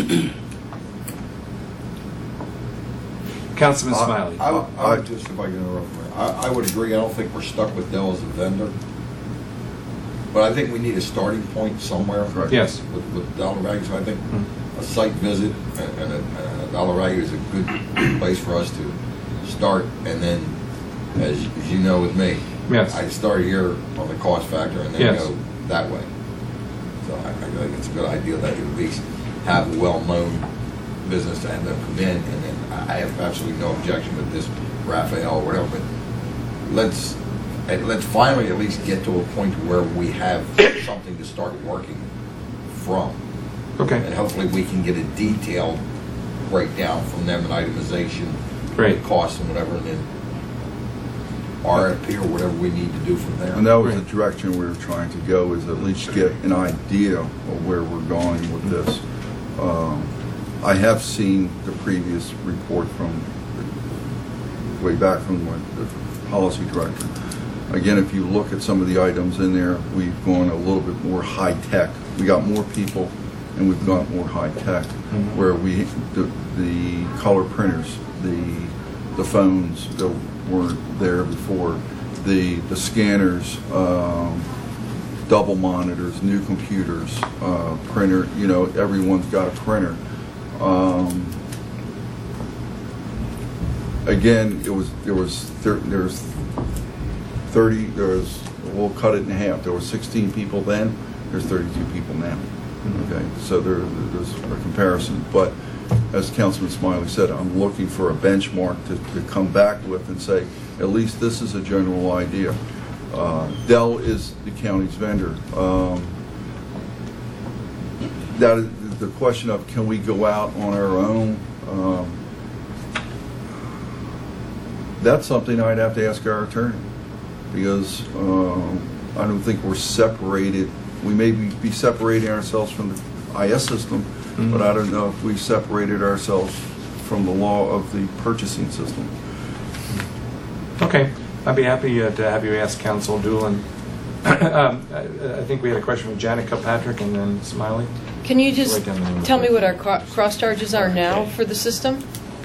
Councilman Smiley. I would just, if I can interrupt, I would agree. I don't think we're stuck with Dell as a vendor. But I think we need a starting point somewhere. Right. Yes. With dollar values. So I think a site visit and a dollar value is a good place for us to start. And then, as you know with me, yes, I start here on the cost factor and then go that way. So I think it's a good idea that you at least have a well-known business to end up come in, and then I have absolutely no objection with this Raphael or whatever, but let's finally at least get to a point where we have something to start working from. Okay. And hopefully we can get a detailed breakdown from them, an itemization, Great. cost and whatever, and then RFP or whatever we need to do from there. And that was Right. the direction we were trying to go, is at least get an idea of where we're going with this. I have seen the previous report from way back from the policy director. Again, if you look at some of the items in there, we've gone a little bit more high tech. We got more people, and we've got more high tech. Where the color printers, the phones that weren't there before, the scanners, double monitors, new computers, printer. You know, everyone's got a printer. Again, we'll cut it in half. There were 16 people then, there's 32 people now. Okay, so there's a comparison. But as Councilman Smiley said, I'm looking for a benchmark to come back with and say, at least this is a general idea. Dell is the county's vendor. That is the question of, can we go out on our own? That's something I'd have to ask our attorney, because I don't think we're separated. We may be separating ourselves from the IS system, but I don't know if we separated ourselves from the law of the purchasing system. Okay. I'd be happy to have you ask Council Doolin. I think we had a question from Janet Kilpatrick and then Smiley. Can you just Write down the name. tell me what our cross charges are now for the system?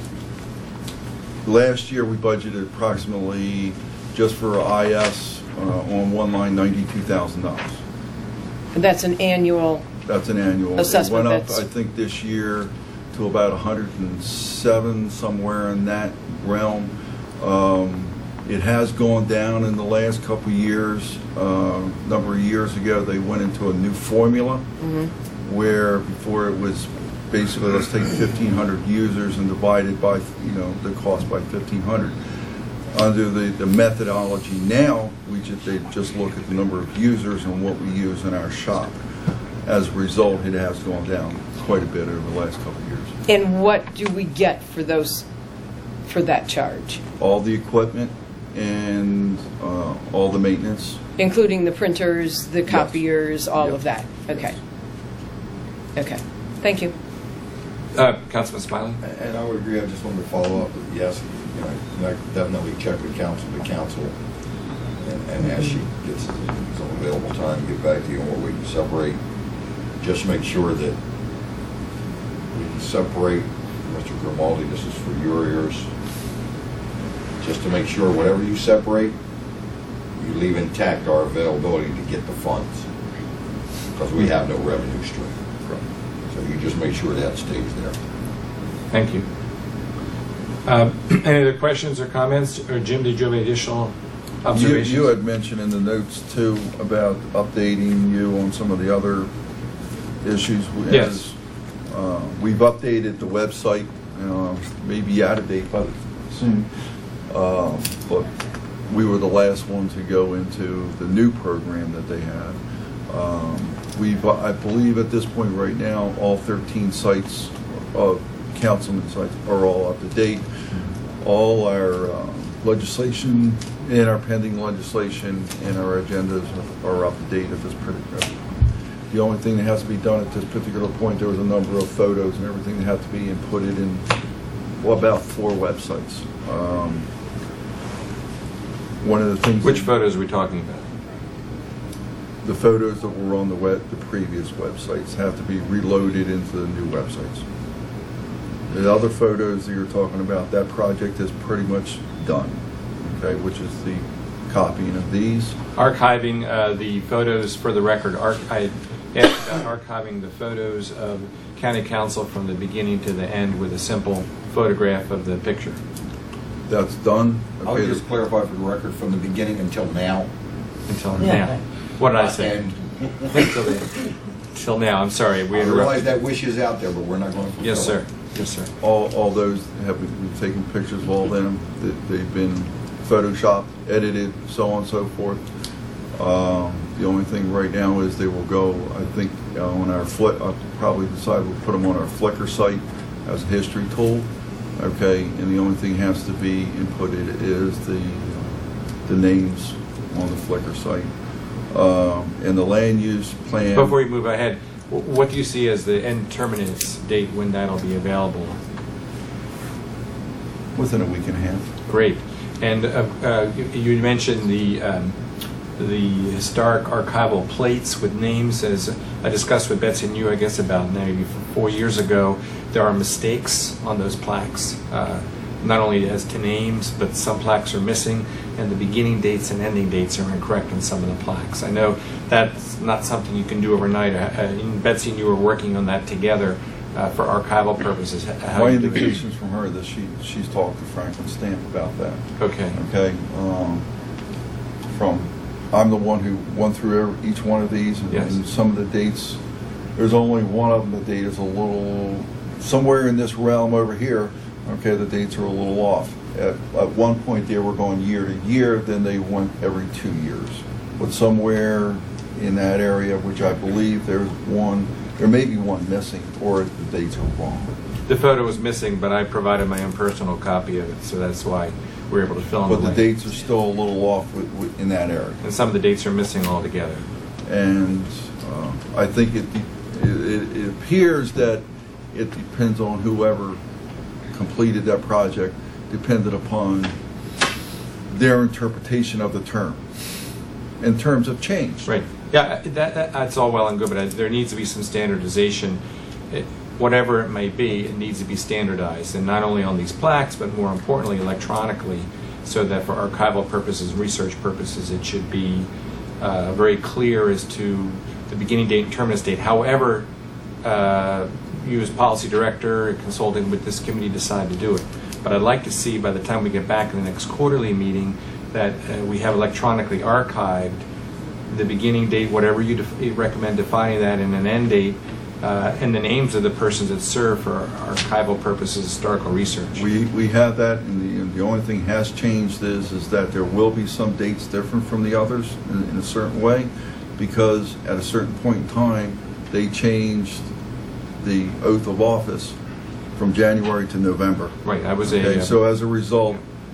Last year, we budgeted approximately, just for IS, on one line, $92,000. And that's an annual. That's an annual. Assessment, It went up, that's- I think, this year to about 107, somewhere in that realm. It has gone down in the last couple of years. A number of years ago, they went into a new formula where before it was basically, let's take 1,500 users and divide it by, the cost by 1,500. Under the methodology now, they just look at the number of users and what we use in our shop. As a result, it has gone down quite a bit over the last couple of years. And what do we get for that charge? All the equipment and all the maintenance. Including the printers, the copiers, all Yes. of that? Okay. Okay. Thank you. Councilman Smiley? And I would agree, I just wanted to follow up with, yes, I definitely check with council, and as she gets some available time, get back to you on what we can separate. Just make sure that we can separate, Mr. Grimaldi, this is for your ears, just to make sure whatever you separate, you leave intact our availability to get the funds, because we have no revenue stream. So you just make sure that stays there. Thank you. Any other questions or comments? Or Jim, did you have any additional observations? You had mentioned in the notes too about updating you on some of the other issues. Yes. We've updated the website, maybe out of date by soon, but we were the last one to go into the new program that they had. I believe at this point right now, all 13 sites of councilman sites are all up to date. All our legislation and our pending legislation and our agendas are up to date at this particular. The only thing that has to be done at this particular point, there was a number of photos and everything that had to be inputted in, about 4 websites. One of the things. Which photos are we talking about? The photos that were on the previous websites have to be reloaded into the new websites. The other photos that you're talking about, that project is pretty much done, okay, which is the copying of these. Archiving the photos for the record. I asked about archiving the photos of county council from the beginning to the end with a simple photograph of the picture. That's done. I would just clarify for the record, from the beginning until now. Until now. What did I say? And Until the end. till now. I'm sorry, we I realize interrupted. that wish is out there, but we're not going to fulfill it. Yes, sir. Yes, sir. All those have been taken pictures of all of them. They've been photoshopped, edited, so on and so forth. The only thing right now is they will go, I think, on our I'll probably decide we'll put them on our Flickr site as a history tool. Okay, and the only thing has to be inputted is the names on the Flickr site. And the land use plan. Before we move ahead, what do you see as the end terminus date when that'll be available? Within a week and a half. Great. And you mentioned the historic archival plates with names. As I discussed with Betsy and you, I guess about maybe 4 years ago, there are mistakes on those plaques, not only as to names, but some plaques are missing, and the beginning dates and ending dates are incorrect on some of the plaques. I know that's not something you can do overnight. Betsy and you were working on that together for archival purposes. How My do you do it? indications from her that she's talked to Franklin Stamp about that. Okay. Okay. I'm the one who went through each one of these, Yes. and some of the dates. There's only one of them. The date is a little somewhere in this realm over here. Okay, the dates are a little off. At one point, they were going year to year. Then they went every 2 years. But somewhere in that area, which I believe there's one, there may be one missing, or the dates are wrong. The photo was missing, but I provided my own personal copy of it, so that's why we were able to fill in But the blank. dates are still a little off in that area. And some of the dates are missing altogether. And I think it appears that it depends on whoever completed that project, depended upon their interpretation of the term. And terms have changed. Right. Yeah, that's all well and good, but there needs to be some standardization. Whatever it may be, it needs to be standardized, and not only on these plaques, but more importantly, electronically, so that for archival purposes, research purposes, it should be very clear as to the beginning date and terminus date. However, you as policy director, consulting with this committee, decide to do it. But I'd like to see, by the time we get back in the next quarterly meeting, that we have electronically archived the beginning date, whatever you recommend defining that, and an end date, and the names of the persons that serve for archival purposes, historical research. We have that, and the only thing has changed is that there will be some dates different from the others in a certain way, because at a certain point in time, they changed the oath of office from January to November. Right, I was Okay, so as a result,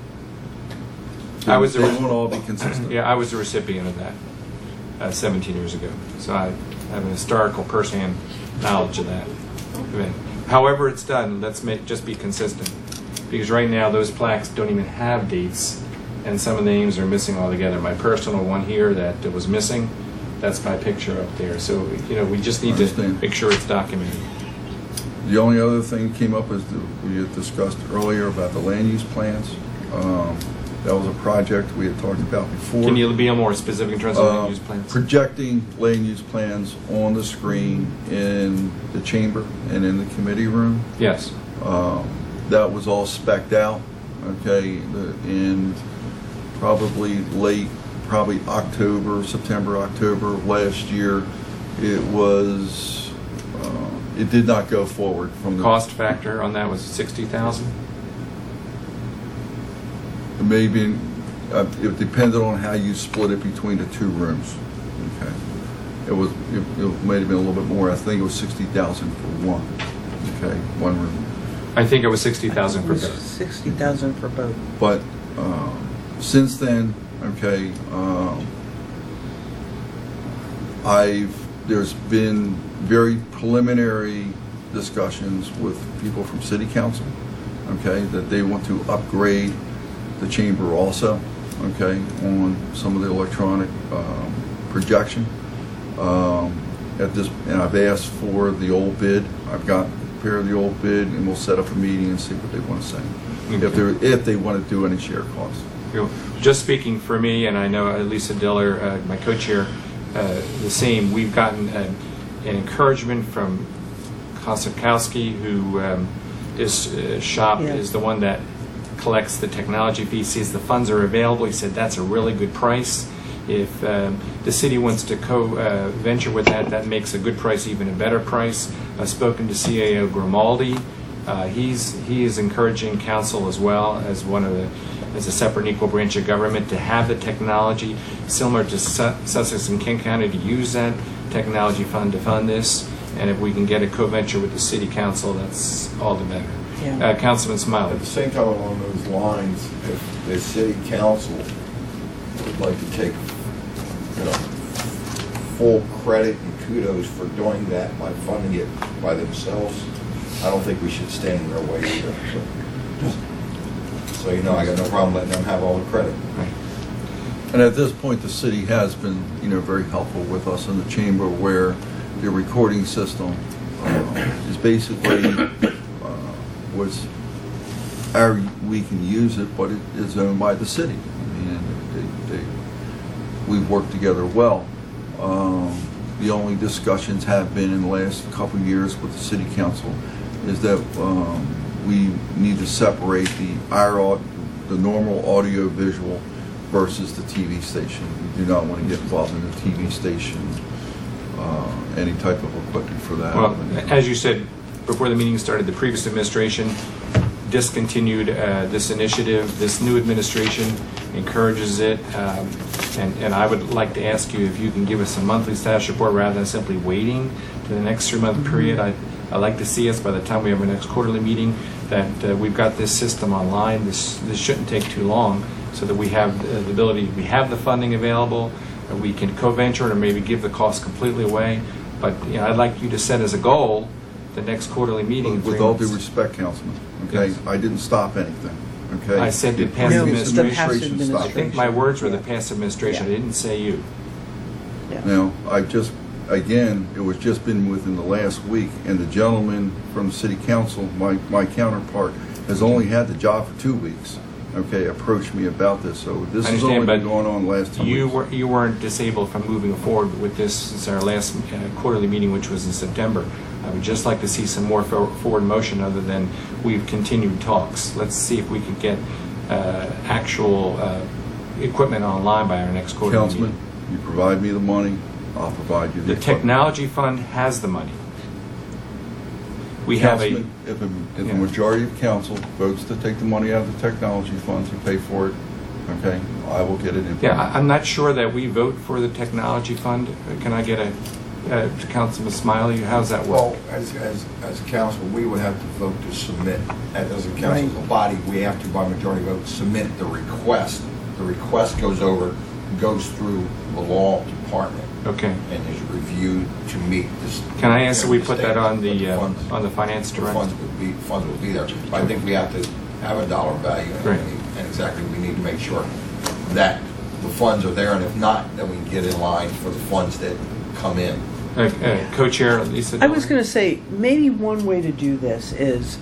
I was they won't all be consistent. Yeah, I was the recipient of that 17 years ago. So I have an historical first-hand knowledge of that event. However it's done, let's just be consistent. Because right now, those plaques don't even have dates, and some of the names are missing altogether. My personal one here that was missing, that's my picture up there. So, we just need to Understand. make sure it's documented. The only other thing that came up is we had discussed earlier about the land use plans. That was a project we had talked about before. Can you be more specific in terms of land use plans? Projecting land use plans on the screen in the chamber and in the committee room. Yes. That was all spec'd out, okay, and probably September, October of last year, it did not go forward from the Cost factor on that was $60,000. Maybe it depended on how you split it between the two rooms. Okay, it might have been a little bit more. I think it was 60,000 for one. Okay, one room. I think it was 60,000 It for was both. 60,000 for both. But since then, okay, there's been very preliminary discussions with people from City Council, okay, that they want to upgrade the chamber also, okay, on some of the electronic projection. And I've asked for the old bid. I've got prepare the old bid, and we'll set up a meeting and see what they want to say. If they want to do any share costs. Just speaking for me, and I know Lisa Diller, my co-chair, the same, we've gotten an encouragement from Kosakowski, who his shop is the one that collects the technology fee, sees the funds are available. He said that's a really good price. If the city wants to venture with that, that makes a good price even a better price. I've spoken to CAO Grimaldi. He is encouraging council as well as as a separate and equal branch of government to have the technology similar to Sussex and Kent County to use that technology fund to fund this. And if we can get a co-venture with the city council, that's all the better. Yeah. Councilman Smiley. At the same time, along those lines, if the city council would like to take, full credit and kudos for doing that by funding it by themselves, I don't think we should stand in their way either. So, I got no problem letting them have all the credit. And at this point, the city has been, very helpful with us in the chamber, where the recording system is basically we can use it, but it is owned by the city. We've worked together well. The only discussions have been in the last couple of years with the city council is that we need to separate the normal audio visual versus the TV station. We do not want to get involved in the TV station, any type of equipment for that. Well, as you said before the meeting started, the previous administration discontinued this initiative. This new administration encourages it, and I would like to ask you if you can give us a monthly status report rather than simply waiting to the next 3-month period. I'd like to see us by the time we have our next quarterly meeting that we've got this system online. This shouldn't take too long, so that we have the ability, we have the funding available, we can co-venture it or maybe give the cost completely away. But I'd like you to set as a goal the next quarterly meeting. With all due respect, Councilman, okay, Yes. I didn't stop anything. Okay, I said the past administration. stopped I it. think my words were the past administration. Yeah. I didn't say you. Now, it was just been within the last week, and the gentleman from the city council, my counterpart, has only had the job for 2 weeks. Okay, approached me about this, so this I has understand, only been but going on the last 2 weeks. You weren't disabled from moving forward with this since our last quarterly meeting, which was in September. I would just like to see some more forward motion other than we've continued talks. Let's see if we can get actual equipment online by our next quarterly Councilman, meeting. you provide me the money, I'll provide you the The equipment. technology fund has the money. We have a... Councilman, if a Yeah. majority of council votes to take the money out of the technology funds and pay for it, okay, I will get it in. Yeah, I'm not sure that we vote for the technology fund. Can I get Councilman Smiley, how's that work? Well, as a council, we would have to vote to submit, as a council body, we have to, by majority vote, submit the request. The request goes through the law department Okay. and is reviewed to meet this. Can I ask that we put that on the funds- finance the director? funds will be there. But I think we have to have a dollar value, Right. and exactly, we need to make sure that the funds are there, and if not, then we can get in line for the funds that come in. Co-chair Lisa. I was going to say, maybe one way to do this is,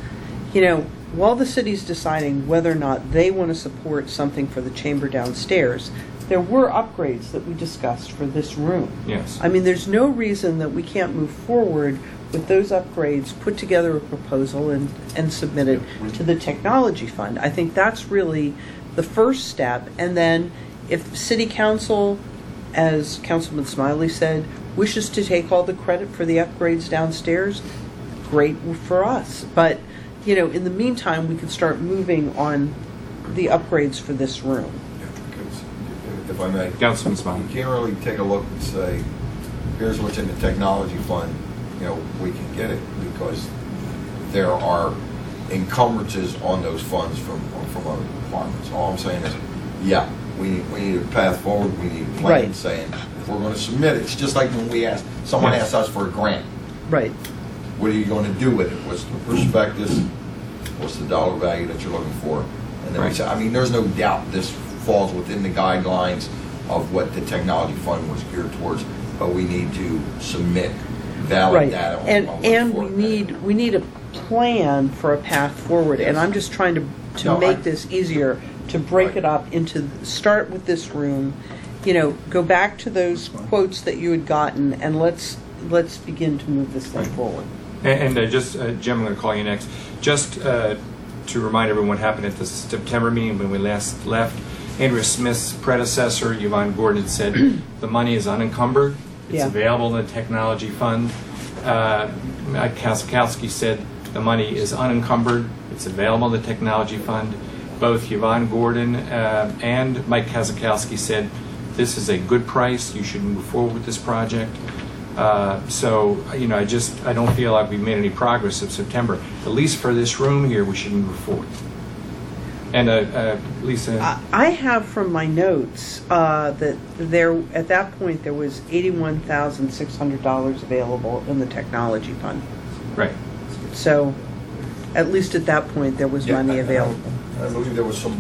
while the city's deciding whether or not they want to support something for the chamber downstairs, there were upgrades that we discussed for this room. Yes. I mean, there's no reason that we can't move forward with those upgrades, put together a proposal, and submit it to the technology fund. I think that's really the first step. And then if city council, as Councilman Smiley said, wishes to take all the credit for the upgrades downstairs, great for us. But, in the meantime, we could start moving on the upgrades for this room. Because, if I may, Councilman Smiley. you can't really take a look and say, here's what's in the technology fund, we can get it, because there are encumbrances on those funds from other departments. All I'm saying is, yeah, we need a path forward, we need a plan Right. saying, if we're going to submit it, it's just like when someone asked us for a grant. Right. What are you going to do with it? What's the prospectus? What's the dollar value that you're looking for? And then we Right. say, there's no doubt this falls within the guidelines of what the technology fund was geared towards, but we need to submit valid Right. data on And what's for it. we need a plan for a path forward. And I'm just trying to No, make this easier, to break Right. it up into, start with this room, go back to those quotes that you had gotten, and let's begin to move this thing forward. And Jim, I'm going to call you next. Just to remind everyone what happened at the September meeting when we last left. Andrea Smith's predecessor, Yvonne Gordon, had said the money is unencumbered. It's Yeah. available in the technology fund. Mike Kasikowski said the money is unencumbered. It's available in the technology fund. Both Yvonne Gordon and Mike Kasikowski said this is a good price. You should move forward with this project. So, I don't feel like we've made any progress in September. At least for this room here, we should move forward. And Lisa, I have from my notes that there, at that point, there was $81,600 available in the technology fund. right. So, at least at that point, there was money available. I believe there was some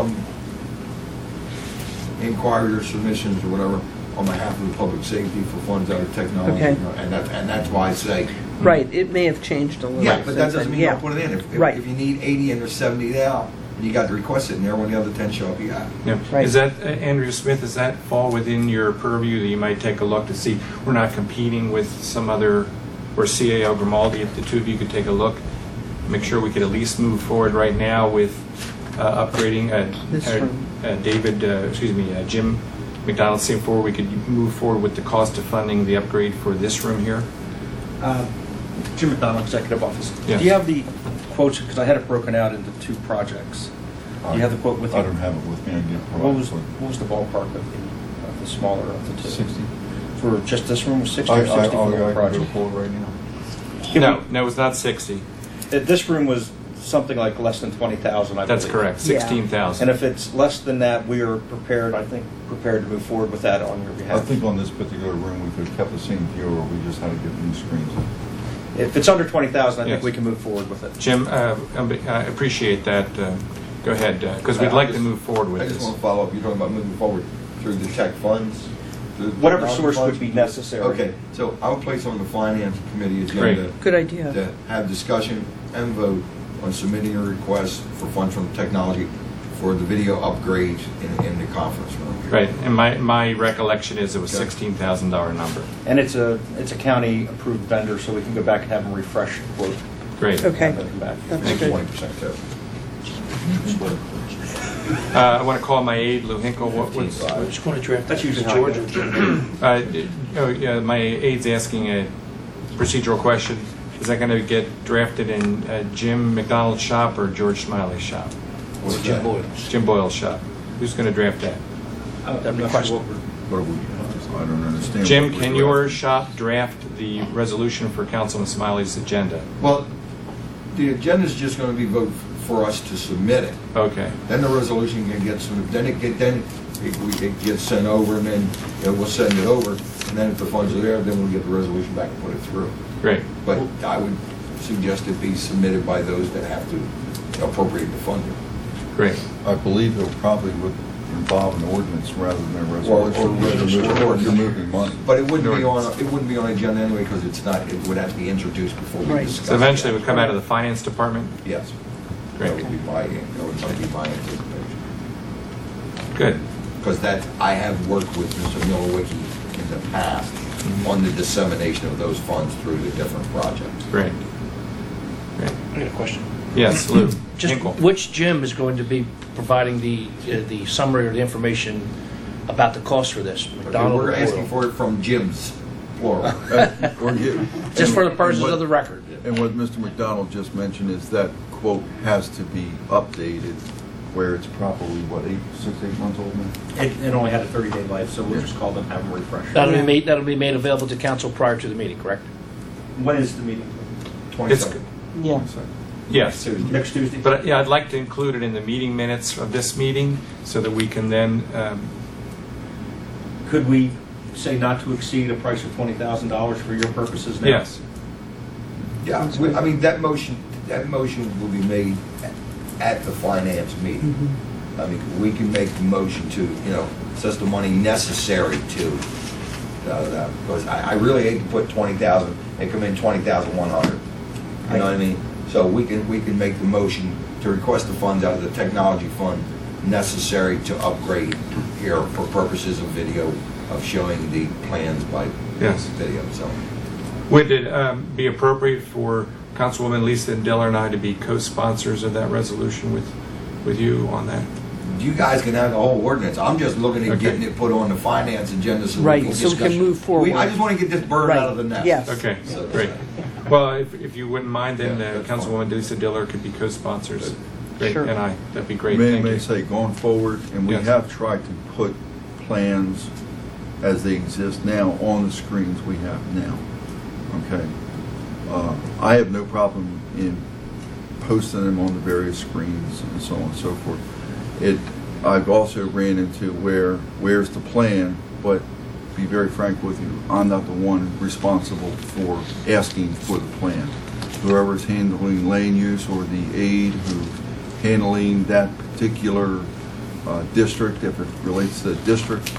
inquiry or submissions or whatever on behalf of the public safety for funds out of technology. Okay. And that's why I say, Right, it may have changed a little. yeah, but that since doesn't then. mean you Yeah. don't put it in. Right. If you need 80 and there's 70 now, and you got the request sitting there, when the other 10 show up, you got it. Yeah. Right. Is that, Andrea Smith, does that fall within your purview that you might take a look to see we're not competing with some other, or CAO Grimaldi, if the two of you could take a look, make sure we could at least move forward right now with upgrading This room. Jim McDonald, saying forward we could move forward with the cost of funding the upgrade for this room here? Jim McDonald, Executive Office. Yes. Do you have the quotes, because I had it broken out into two projects. Do you have the quote with you? I don't have it with me. I can What provide was the ballpark of the smaller of the two? 60. For just this room was 60 or 60 for the whole I can go project? forward right now. No, it's not 60. This room was something like less than 20,000, I believe. That's correct, Yeah. 16,000. And if it's less than that, we are prepared to move forward with that on your behalf. I think on this particular room, we could have kept the same viewer, we just had to get new screens in. If it's under 20,000, I think Yes. we can move forward with it. Jim, I appreciate that. Go ahead, because we'd like to move forward with I just this. want to follow up. You're talking about moving forward through the tech funds? through the Whatever technology source funds? would be necessary. Okay, so I would place on the finance committee Great. agenda Good idea. to have discussion and vote on submitting a request for funds from technology for the video upgrades in the conference room. Right, and my recollection is it was Okay. $16,000 number. And it's a county-approved vendor, so we can go back and have them refresh the quote. Great. Okay. And then come back. That's Make good. 20% too. I want to call my aide, Lou Hinkle. Just going to draft. That's usually how George. it goes. My aide's asking a procedural question. Is that going to get drafted in Jim McDonald's shop or George Smiley's shop? What's Jim that? Boyles. Jim Boyle's shop. Who's going to draft that? That'd be question. What are we, I don't understand. Jim, what we're can doing. your shop draft the resolution for Councilman Smiley's agenda? Well, the agenda's just going to be voted for us to submit it. Okay, Then the resolution can get submitted, then it gets sent over, and then we'll send it over, and then if the funds are there, then we'll get the resolution back and put it through. great. But I would suggest it be submitted by those that have to appropriate the funding. Great. I believe it probably would involve an ordinance rather than a Or resolution. You're moving money. But it wouldn't be on agenda anyway, because it's not, it would have to be introduced before we Right. discuss. So eventually it would it. come out of the finance department? Yes. Great. That would be my anticipation. Good. Because I have worked with Mr. Milowicki in the past on the dissemination of those funds through the different projects. Great. Great. I got a question. Yes, Lou. Just Hinkle. which Jim is going to be providing the summary or the information about the cost for this? McDonald We're or asking Boyle? for it from Jim's, plural. Just for the purposes of the record. And what Mr. McDonald just mentioned is that quote has to be updated where it's probably, 6-8 months old now? It only had a 30-day life, so we'll just call them, have them refresh. That'll be made available to council prior to the meeting, correct? When is the meeting? 22nd. Yeah. Yes. Next Tuesday? But yeah, I'd like to include it in the meeting minutes of this meeting so that we can then, Could we say not to exceed a price of $20,000 for your purposes now? yes. Yeah, I mean, that motion will be made at the finance meeting. I mean, we can make the motion to, assess the money necessary to, because I really hate to put 20,000, they come in 20,100. You know what I mean? So we can make the motion to request the funds out of the technology fund necessary to upgrade here for purposes of video, of showing the plans by Yes. video, so. Would it be appropriate for Councilwoman Lisa Diller and I to be co-sponsors of that resolution with you on that? you guys can have the whole ordinance. I'm just looking at Okay. getting it put on the finance agenda so Right, we can so we discuss. can move forward. I just want to get this bird Right, out of the nest. yes. Okay, So- great. Well, if you wouldn't mind, then Yeah, that's Councilwoman Lisa Diller could be co-sponsors. Great, Sure. and that'd be great. May Thank I you. say, going forward, and we Yes. have tried to put plans as they exist now on the screens we have now. Okay? I have no problem in posting them on the various screens and so on and so forth. I've also ran into where's the plan, but be very frank with you, I'm not the one responsible for asking for the plan. Whoever's handling land use or the aide who's handling that particular district, if it relates to the district,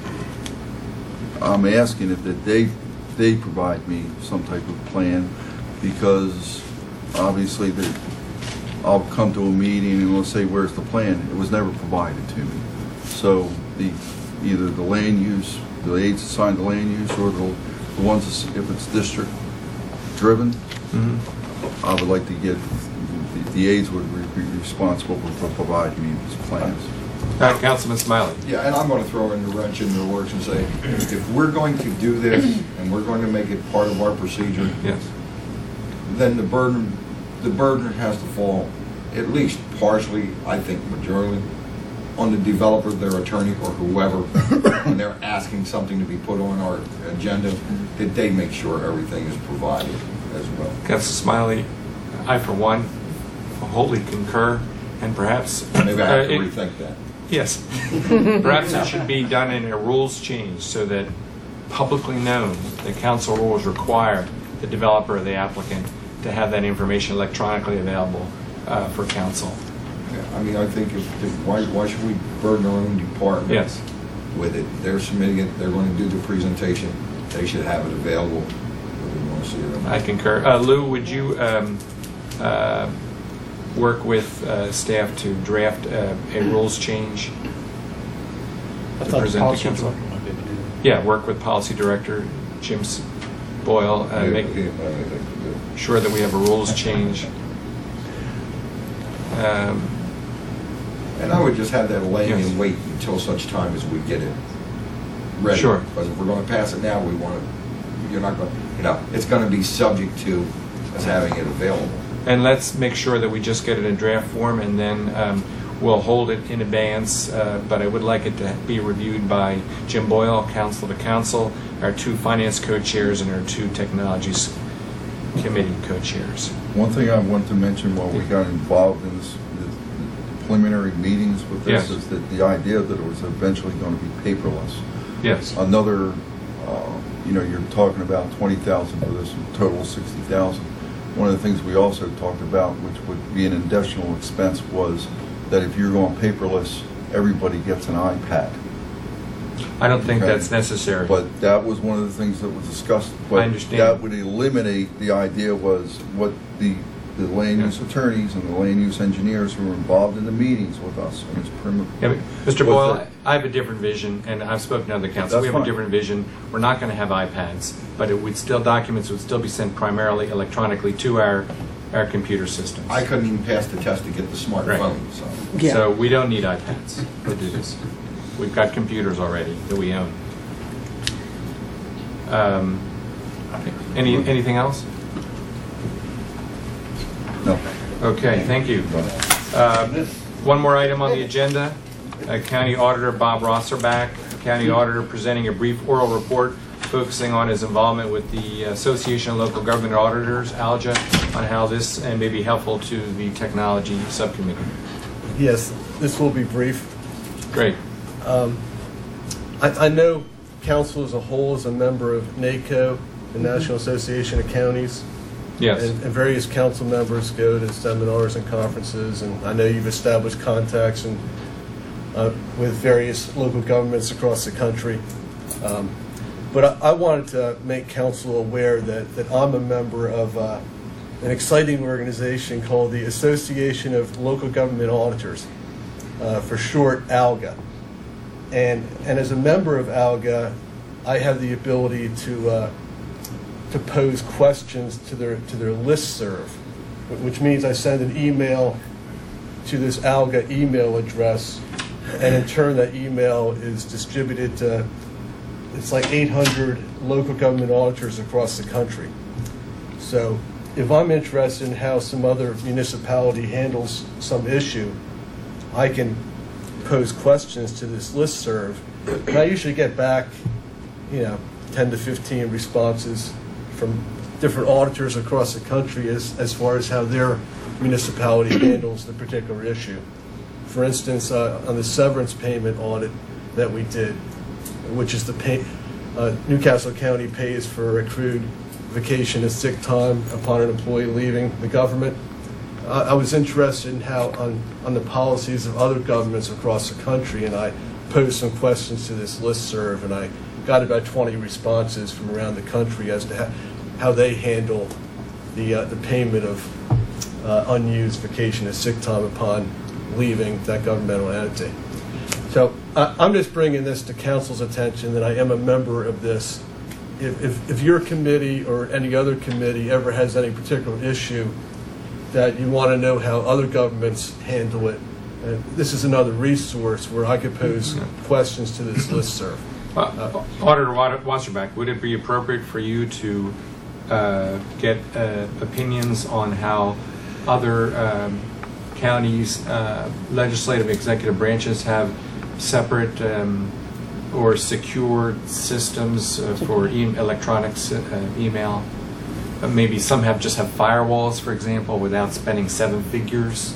I'm asking if that they provide me some type of plan, because obviously I'll come to a meeting and we'll say, where's the plan? It was never provided to me. So either the land use, the aides assigned to land use, or the ones, if it's district driven, I would like to get, the aides would be responsible for providing me these plans. All right, Councilman Smiley. Yeah, and I'm going to throw in the wrench in the works and say, if we're going to do this and we're going to make it part of our procedure, Yes. then the burden has to fall, at least partially, I think majorly, on the developer, their attorney, or whoever, when they're asking something to be put on our agenda, that they make sure everything is provided as well. Councilman Smiley, I for one wholly concur, and perhaps Maybe I have to it- rethink that. Yes. Perhaps it should be done in a rules change so that publicly known, the council rules require the developer or the applicant to have that information electronically available for council. Yeah, I mean, I think why should we burden our own department Yes. with it? They're submitting it, they're going to do the presentation, they should have it available, whether we want to see it or not. I concur. Lou, would you work with staff to draft a rules change? I to thought the present to policy council? director might be able to do that. Yeah, work with policy director Jim Boyle, make sure that we have a rules change. And I would just have that laying Yes. in wait until such time as we get it ready. Sure. Because if we're going to pass it now, we want to, you're not going, it's going to be subject to us having it available. And let's make sure that we just get it in draft form, and then we'll hold it in abeyance. But I would like it to be reviewed by Jim Boyle, council to council, our two finance co-chairs, and our two technologies committee co-chairs. One thing I want to mention while we got involved in this, the preliminary meetings with this, Yes. is that the idea that it was eventually going to be paperless. Yes. Another, you're talking about 20,000 for this, total 60,000. One of the things we also talked about, which would be an additional expense, was that if you're going paperless, everybody gets an iPad. I don't think Okay. that's necessary. But that was one of the things that was discussed. I But understand. that would eliminate, the idea was what the land use attorneys and the land use engineers who were involved in the meetings with us. And it's Yeah, but Mr. was Boyle, that- I have a different vision, and I've spoken to other council. That's We have a fine. different vision. We're not going to have iPads, but documents would still be sent primarily electronically to our computer systems. I couldn't even pass the test to get the Right. smartphone, so. Yeah. So we don't need iPads to do this. We've got computers already that we own. Anything else? No. Okay, thank you. One more item on the agenda. County Auditor Bob Rosserback, County Auditor, presenting a brief oral report focusing on his involvement with the Association of Local Government Auditors, ALGA, on how this may be helpful to the Technology Subcommittee. Yes, this will be brief. Great. I know council as a whole is a member of NACO, the National Association of Counties. Yes. And various council members go to seminars and conferences, and I know you've established contacts with various local governments across the country. But I wanted to make council aware that I'm a member of an exciting organization called the Association of Local Government Auditors, for short, ALGA. And as a member of ALGA, I have the ability to pose questions to their listserv, which means I send an email to this ALGA email address and in turn that email is distributed to, it's like 800 local government auditors across the country. So if I'm interested in how some other municipality handles some issue, I can pose questions to this listserv, and I usually get back, 10 to 15 responses from different auditors across the country as far as how their municipality handles the particular issue. For instance, on the severance payment audit that we did, which is Newcastle County pays for accrued vacation and sick time upon an employee leaving the government. I was interested in how on the policies of other governments across the country, and I posed some questions to this listserv, and I got about 20 responses from around the country as to how they handle the payment of unused vacation and sick time upon leaving that governmental entity. So I'm just bringing this to council's attention that I am a member of this. If your committee or any other committee ever has any particular issue that you want to know how other governments handle it, this is another resource where I could pose questions to this listserv. Auditor Wasserback, would it be appropriate for you to get opinions on how other counties' legislative executive branches have separate or secured systems for electronic email? Maybe some just have firewalls, for example, without spending 7 figures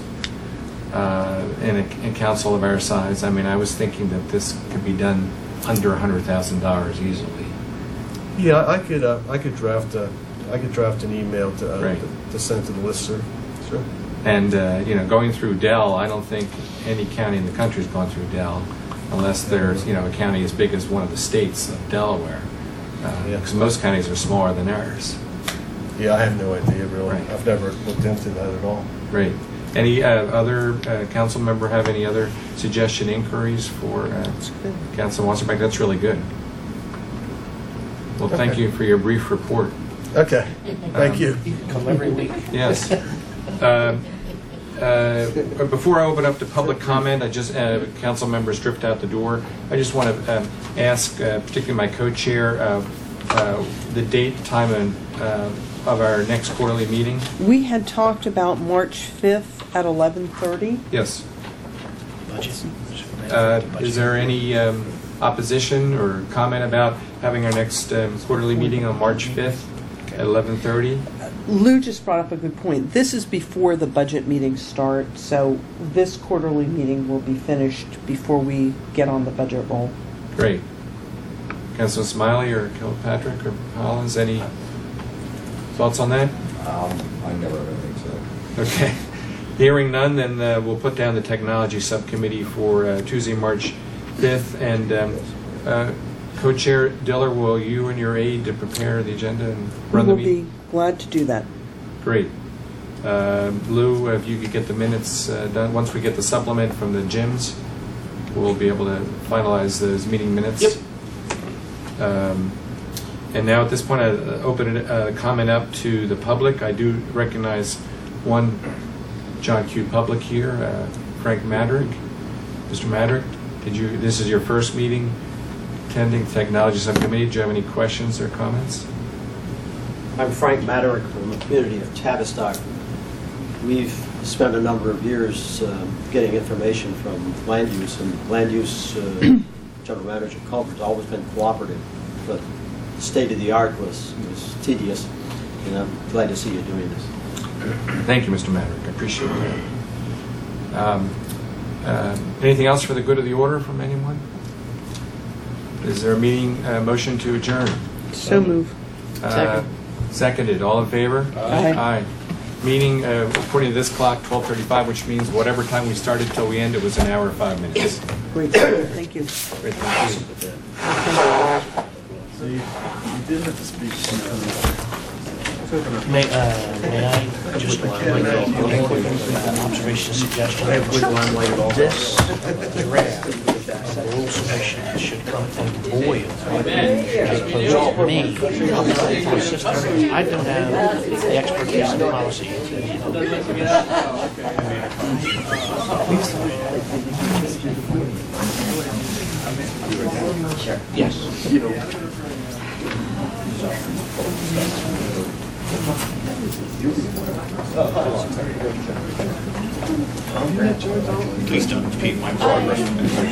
in a council of our size. I mean, I was thinking that this could be done under $100,000 easily. Yeah, I could draft an email to send to the listserv. Sure. And going through Dell, I don't think any county in the country has gone through Dell, unless there's a county as big as one of the states of Delaware, because most counties are smaller than ours. Yeah, I have no idea really. Right. I've never looked into that at all. Great. Any other council member have any other suggestion inquiries for Council Wasserback? That's really good. Well, thank you for your brief report. Okay, thank you. Come every week. Yes. Before I open up to public comment, council members drift out the door. I just want to ask, particularly my co-chair, the date, time, and of our next quarterly meeting. We had talked about March 5th at 11:30. Yes. Budget. Is there any opposition or comment about having our next quarterly meeting on March 5th at 11:30? Lou just brought up a good point. This is before the budget meetings start, so this quarterly meeting will be finished before we get on the budget roll. Great. Councilman Smiley or Kilpatrick or Collins, any thoughts on that? I never have anything to say. Okay. Hearing none, then we'll put down the technology subcommittee for Tuesday, March 5th. And Co-Chair Diller, will you and your aide to prepare the agenda and run the meeting? We'll be glad to do that. Great. Lou, if you could get the minutes done. Once we get the supplement from the gyms, we'll be able to finalize those meeting minutes. Yep. And now at this point, I open a comment up to the public. I do recognize one John Q. Public here, Frank Madrick. Mr. Madrick, this is your first meeting attending Technology Subcommittee. Do you have any questions or comments? I'm Frank Madrick from the community of Tavistock. We've spent a number of years getting information from land use, and land use General Manager Culver's always been cooperative, but the state of the art was tedious, and I'm glad to see you doing this. Thank you, Mr. Madrick. I appreciate that. Anything else for the good of the order from anyone? Is there a meeting motion to adjourn? So move. Seconded. All in favor? Aye. Aye. Meeting, according to this clock, 12:35, which means whatever time we started till we end, it was an hour and 5 minutes. Great. Thank you. Great, thank you. So you did have to speak. May I just make a quick observation suggestion? This draft rule submission should come from Boyle as opposed to me. I don't have the expertise in policy. Yes. Please don't impede my progress.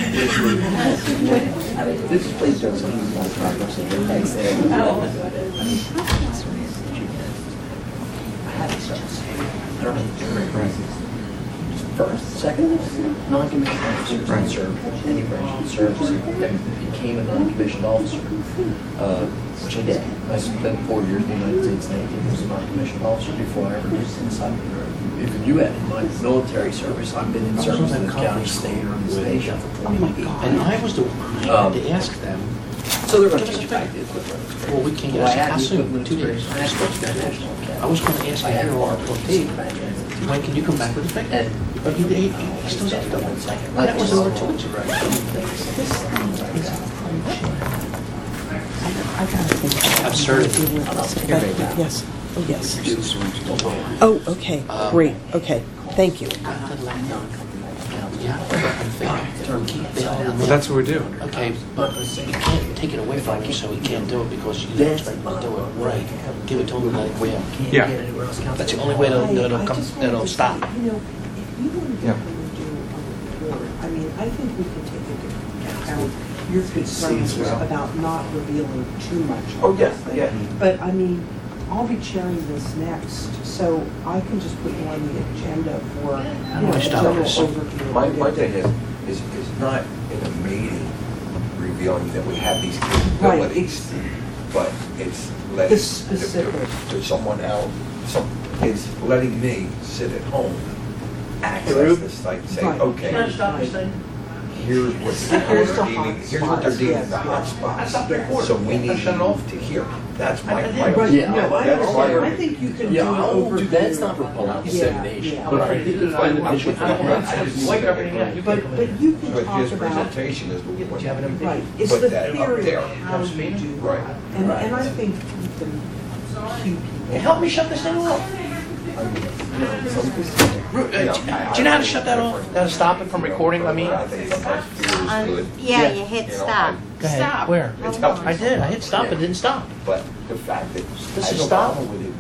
First, second, non-commissioned officer doesn't serve any branch of service and became a non-commissioned officer, which I did. I spent 4 years in the United States Navy as a non-commissioned officer before I ever did this. If you add in my military service, I've been in service in the county, state, or in the station for 28 years. And I was the one who had to ask them. So they're going to get back to the equipment. Well, we can't Well, I get had how the soon? equipment 2 days. experience. I had the national I was going to ask I you had here on RPT. when can you come back with a thing? And But he still has to go. That was over 2 weeks ago. I gotta think. Absurdity. Yes, oh, yes. Oh, okay, great, okay, thank you. Well, that's what we're doing. Okay, but you can't take it away from him, so he can't do it because you expect him to do it right. Give it to him like we have. Yeah. That's the only way that'll stop. You know, if you want to Yeah. do a report, I mean, I think we can take into account your concerns about not revealing too much. Oh, yeah, obviously. yeah. But I mean, I'll be chairing this next, so I can just put you on the agenda for, How you do know, I a stop general this? overview. My thing is not in a meeting revealing that we have these capabilities, but it's letting The specific. to someone else. It's letting me sit at home, access the site, and say, Right. okay, here's what Here's the here's what they're hotspots, dealing yes, with, the yes. hotspots. So we need to hear. That's my Right, Yeah, no, I that's my understand, I think you can do Yeah, an I won't do overview. that. It's not for public dissemination. Yeah, But I yeah. think it's fine. But you can But talk his about, presentation is what you have an right, it's Put the that up theory there. of how you do Right. that. And I think you can cue people. Help me shut this thing off. Do you know how to shut that off? How to stop it from recording? I mean, Yeah, you hit stop. go ahead. Where? I did. I hit stop. It didn't stop. But the fact that This I is have no stop? problem with it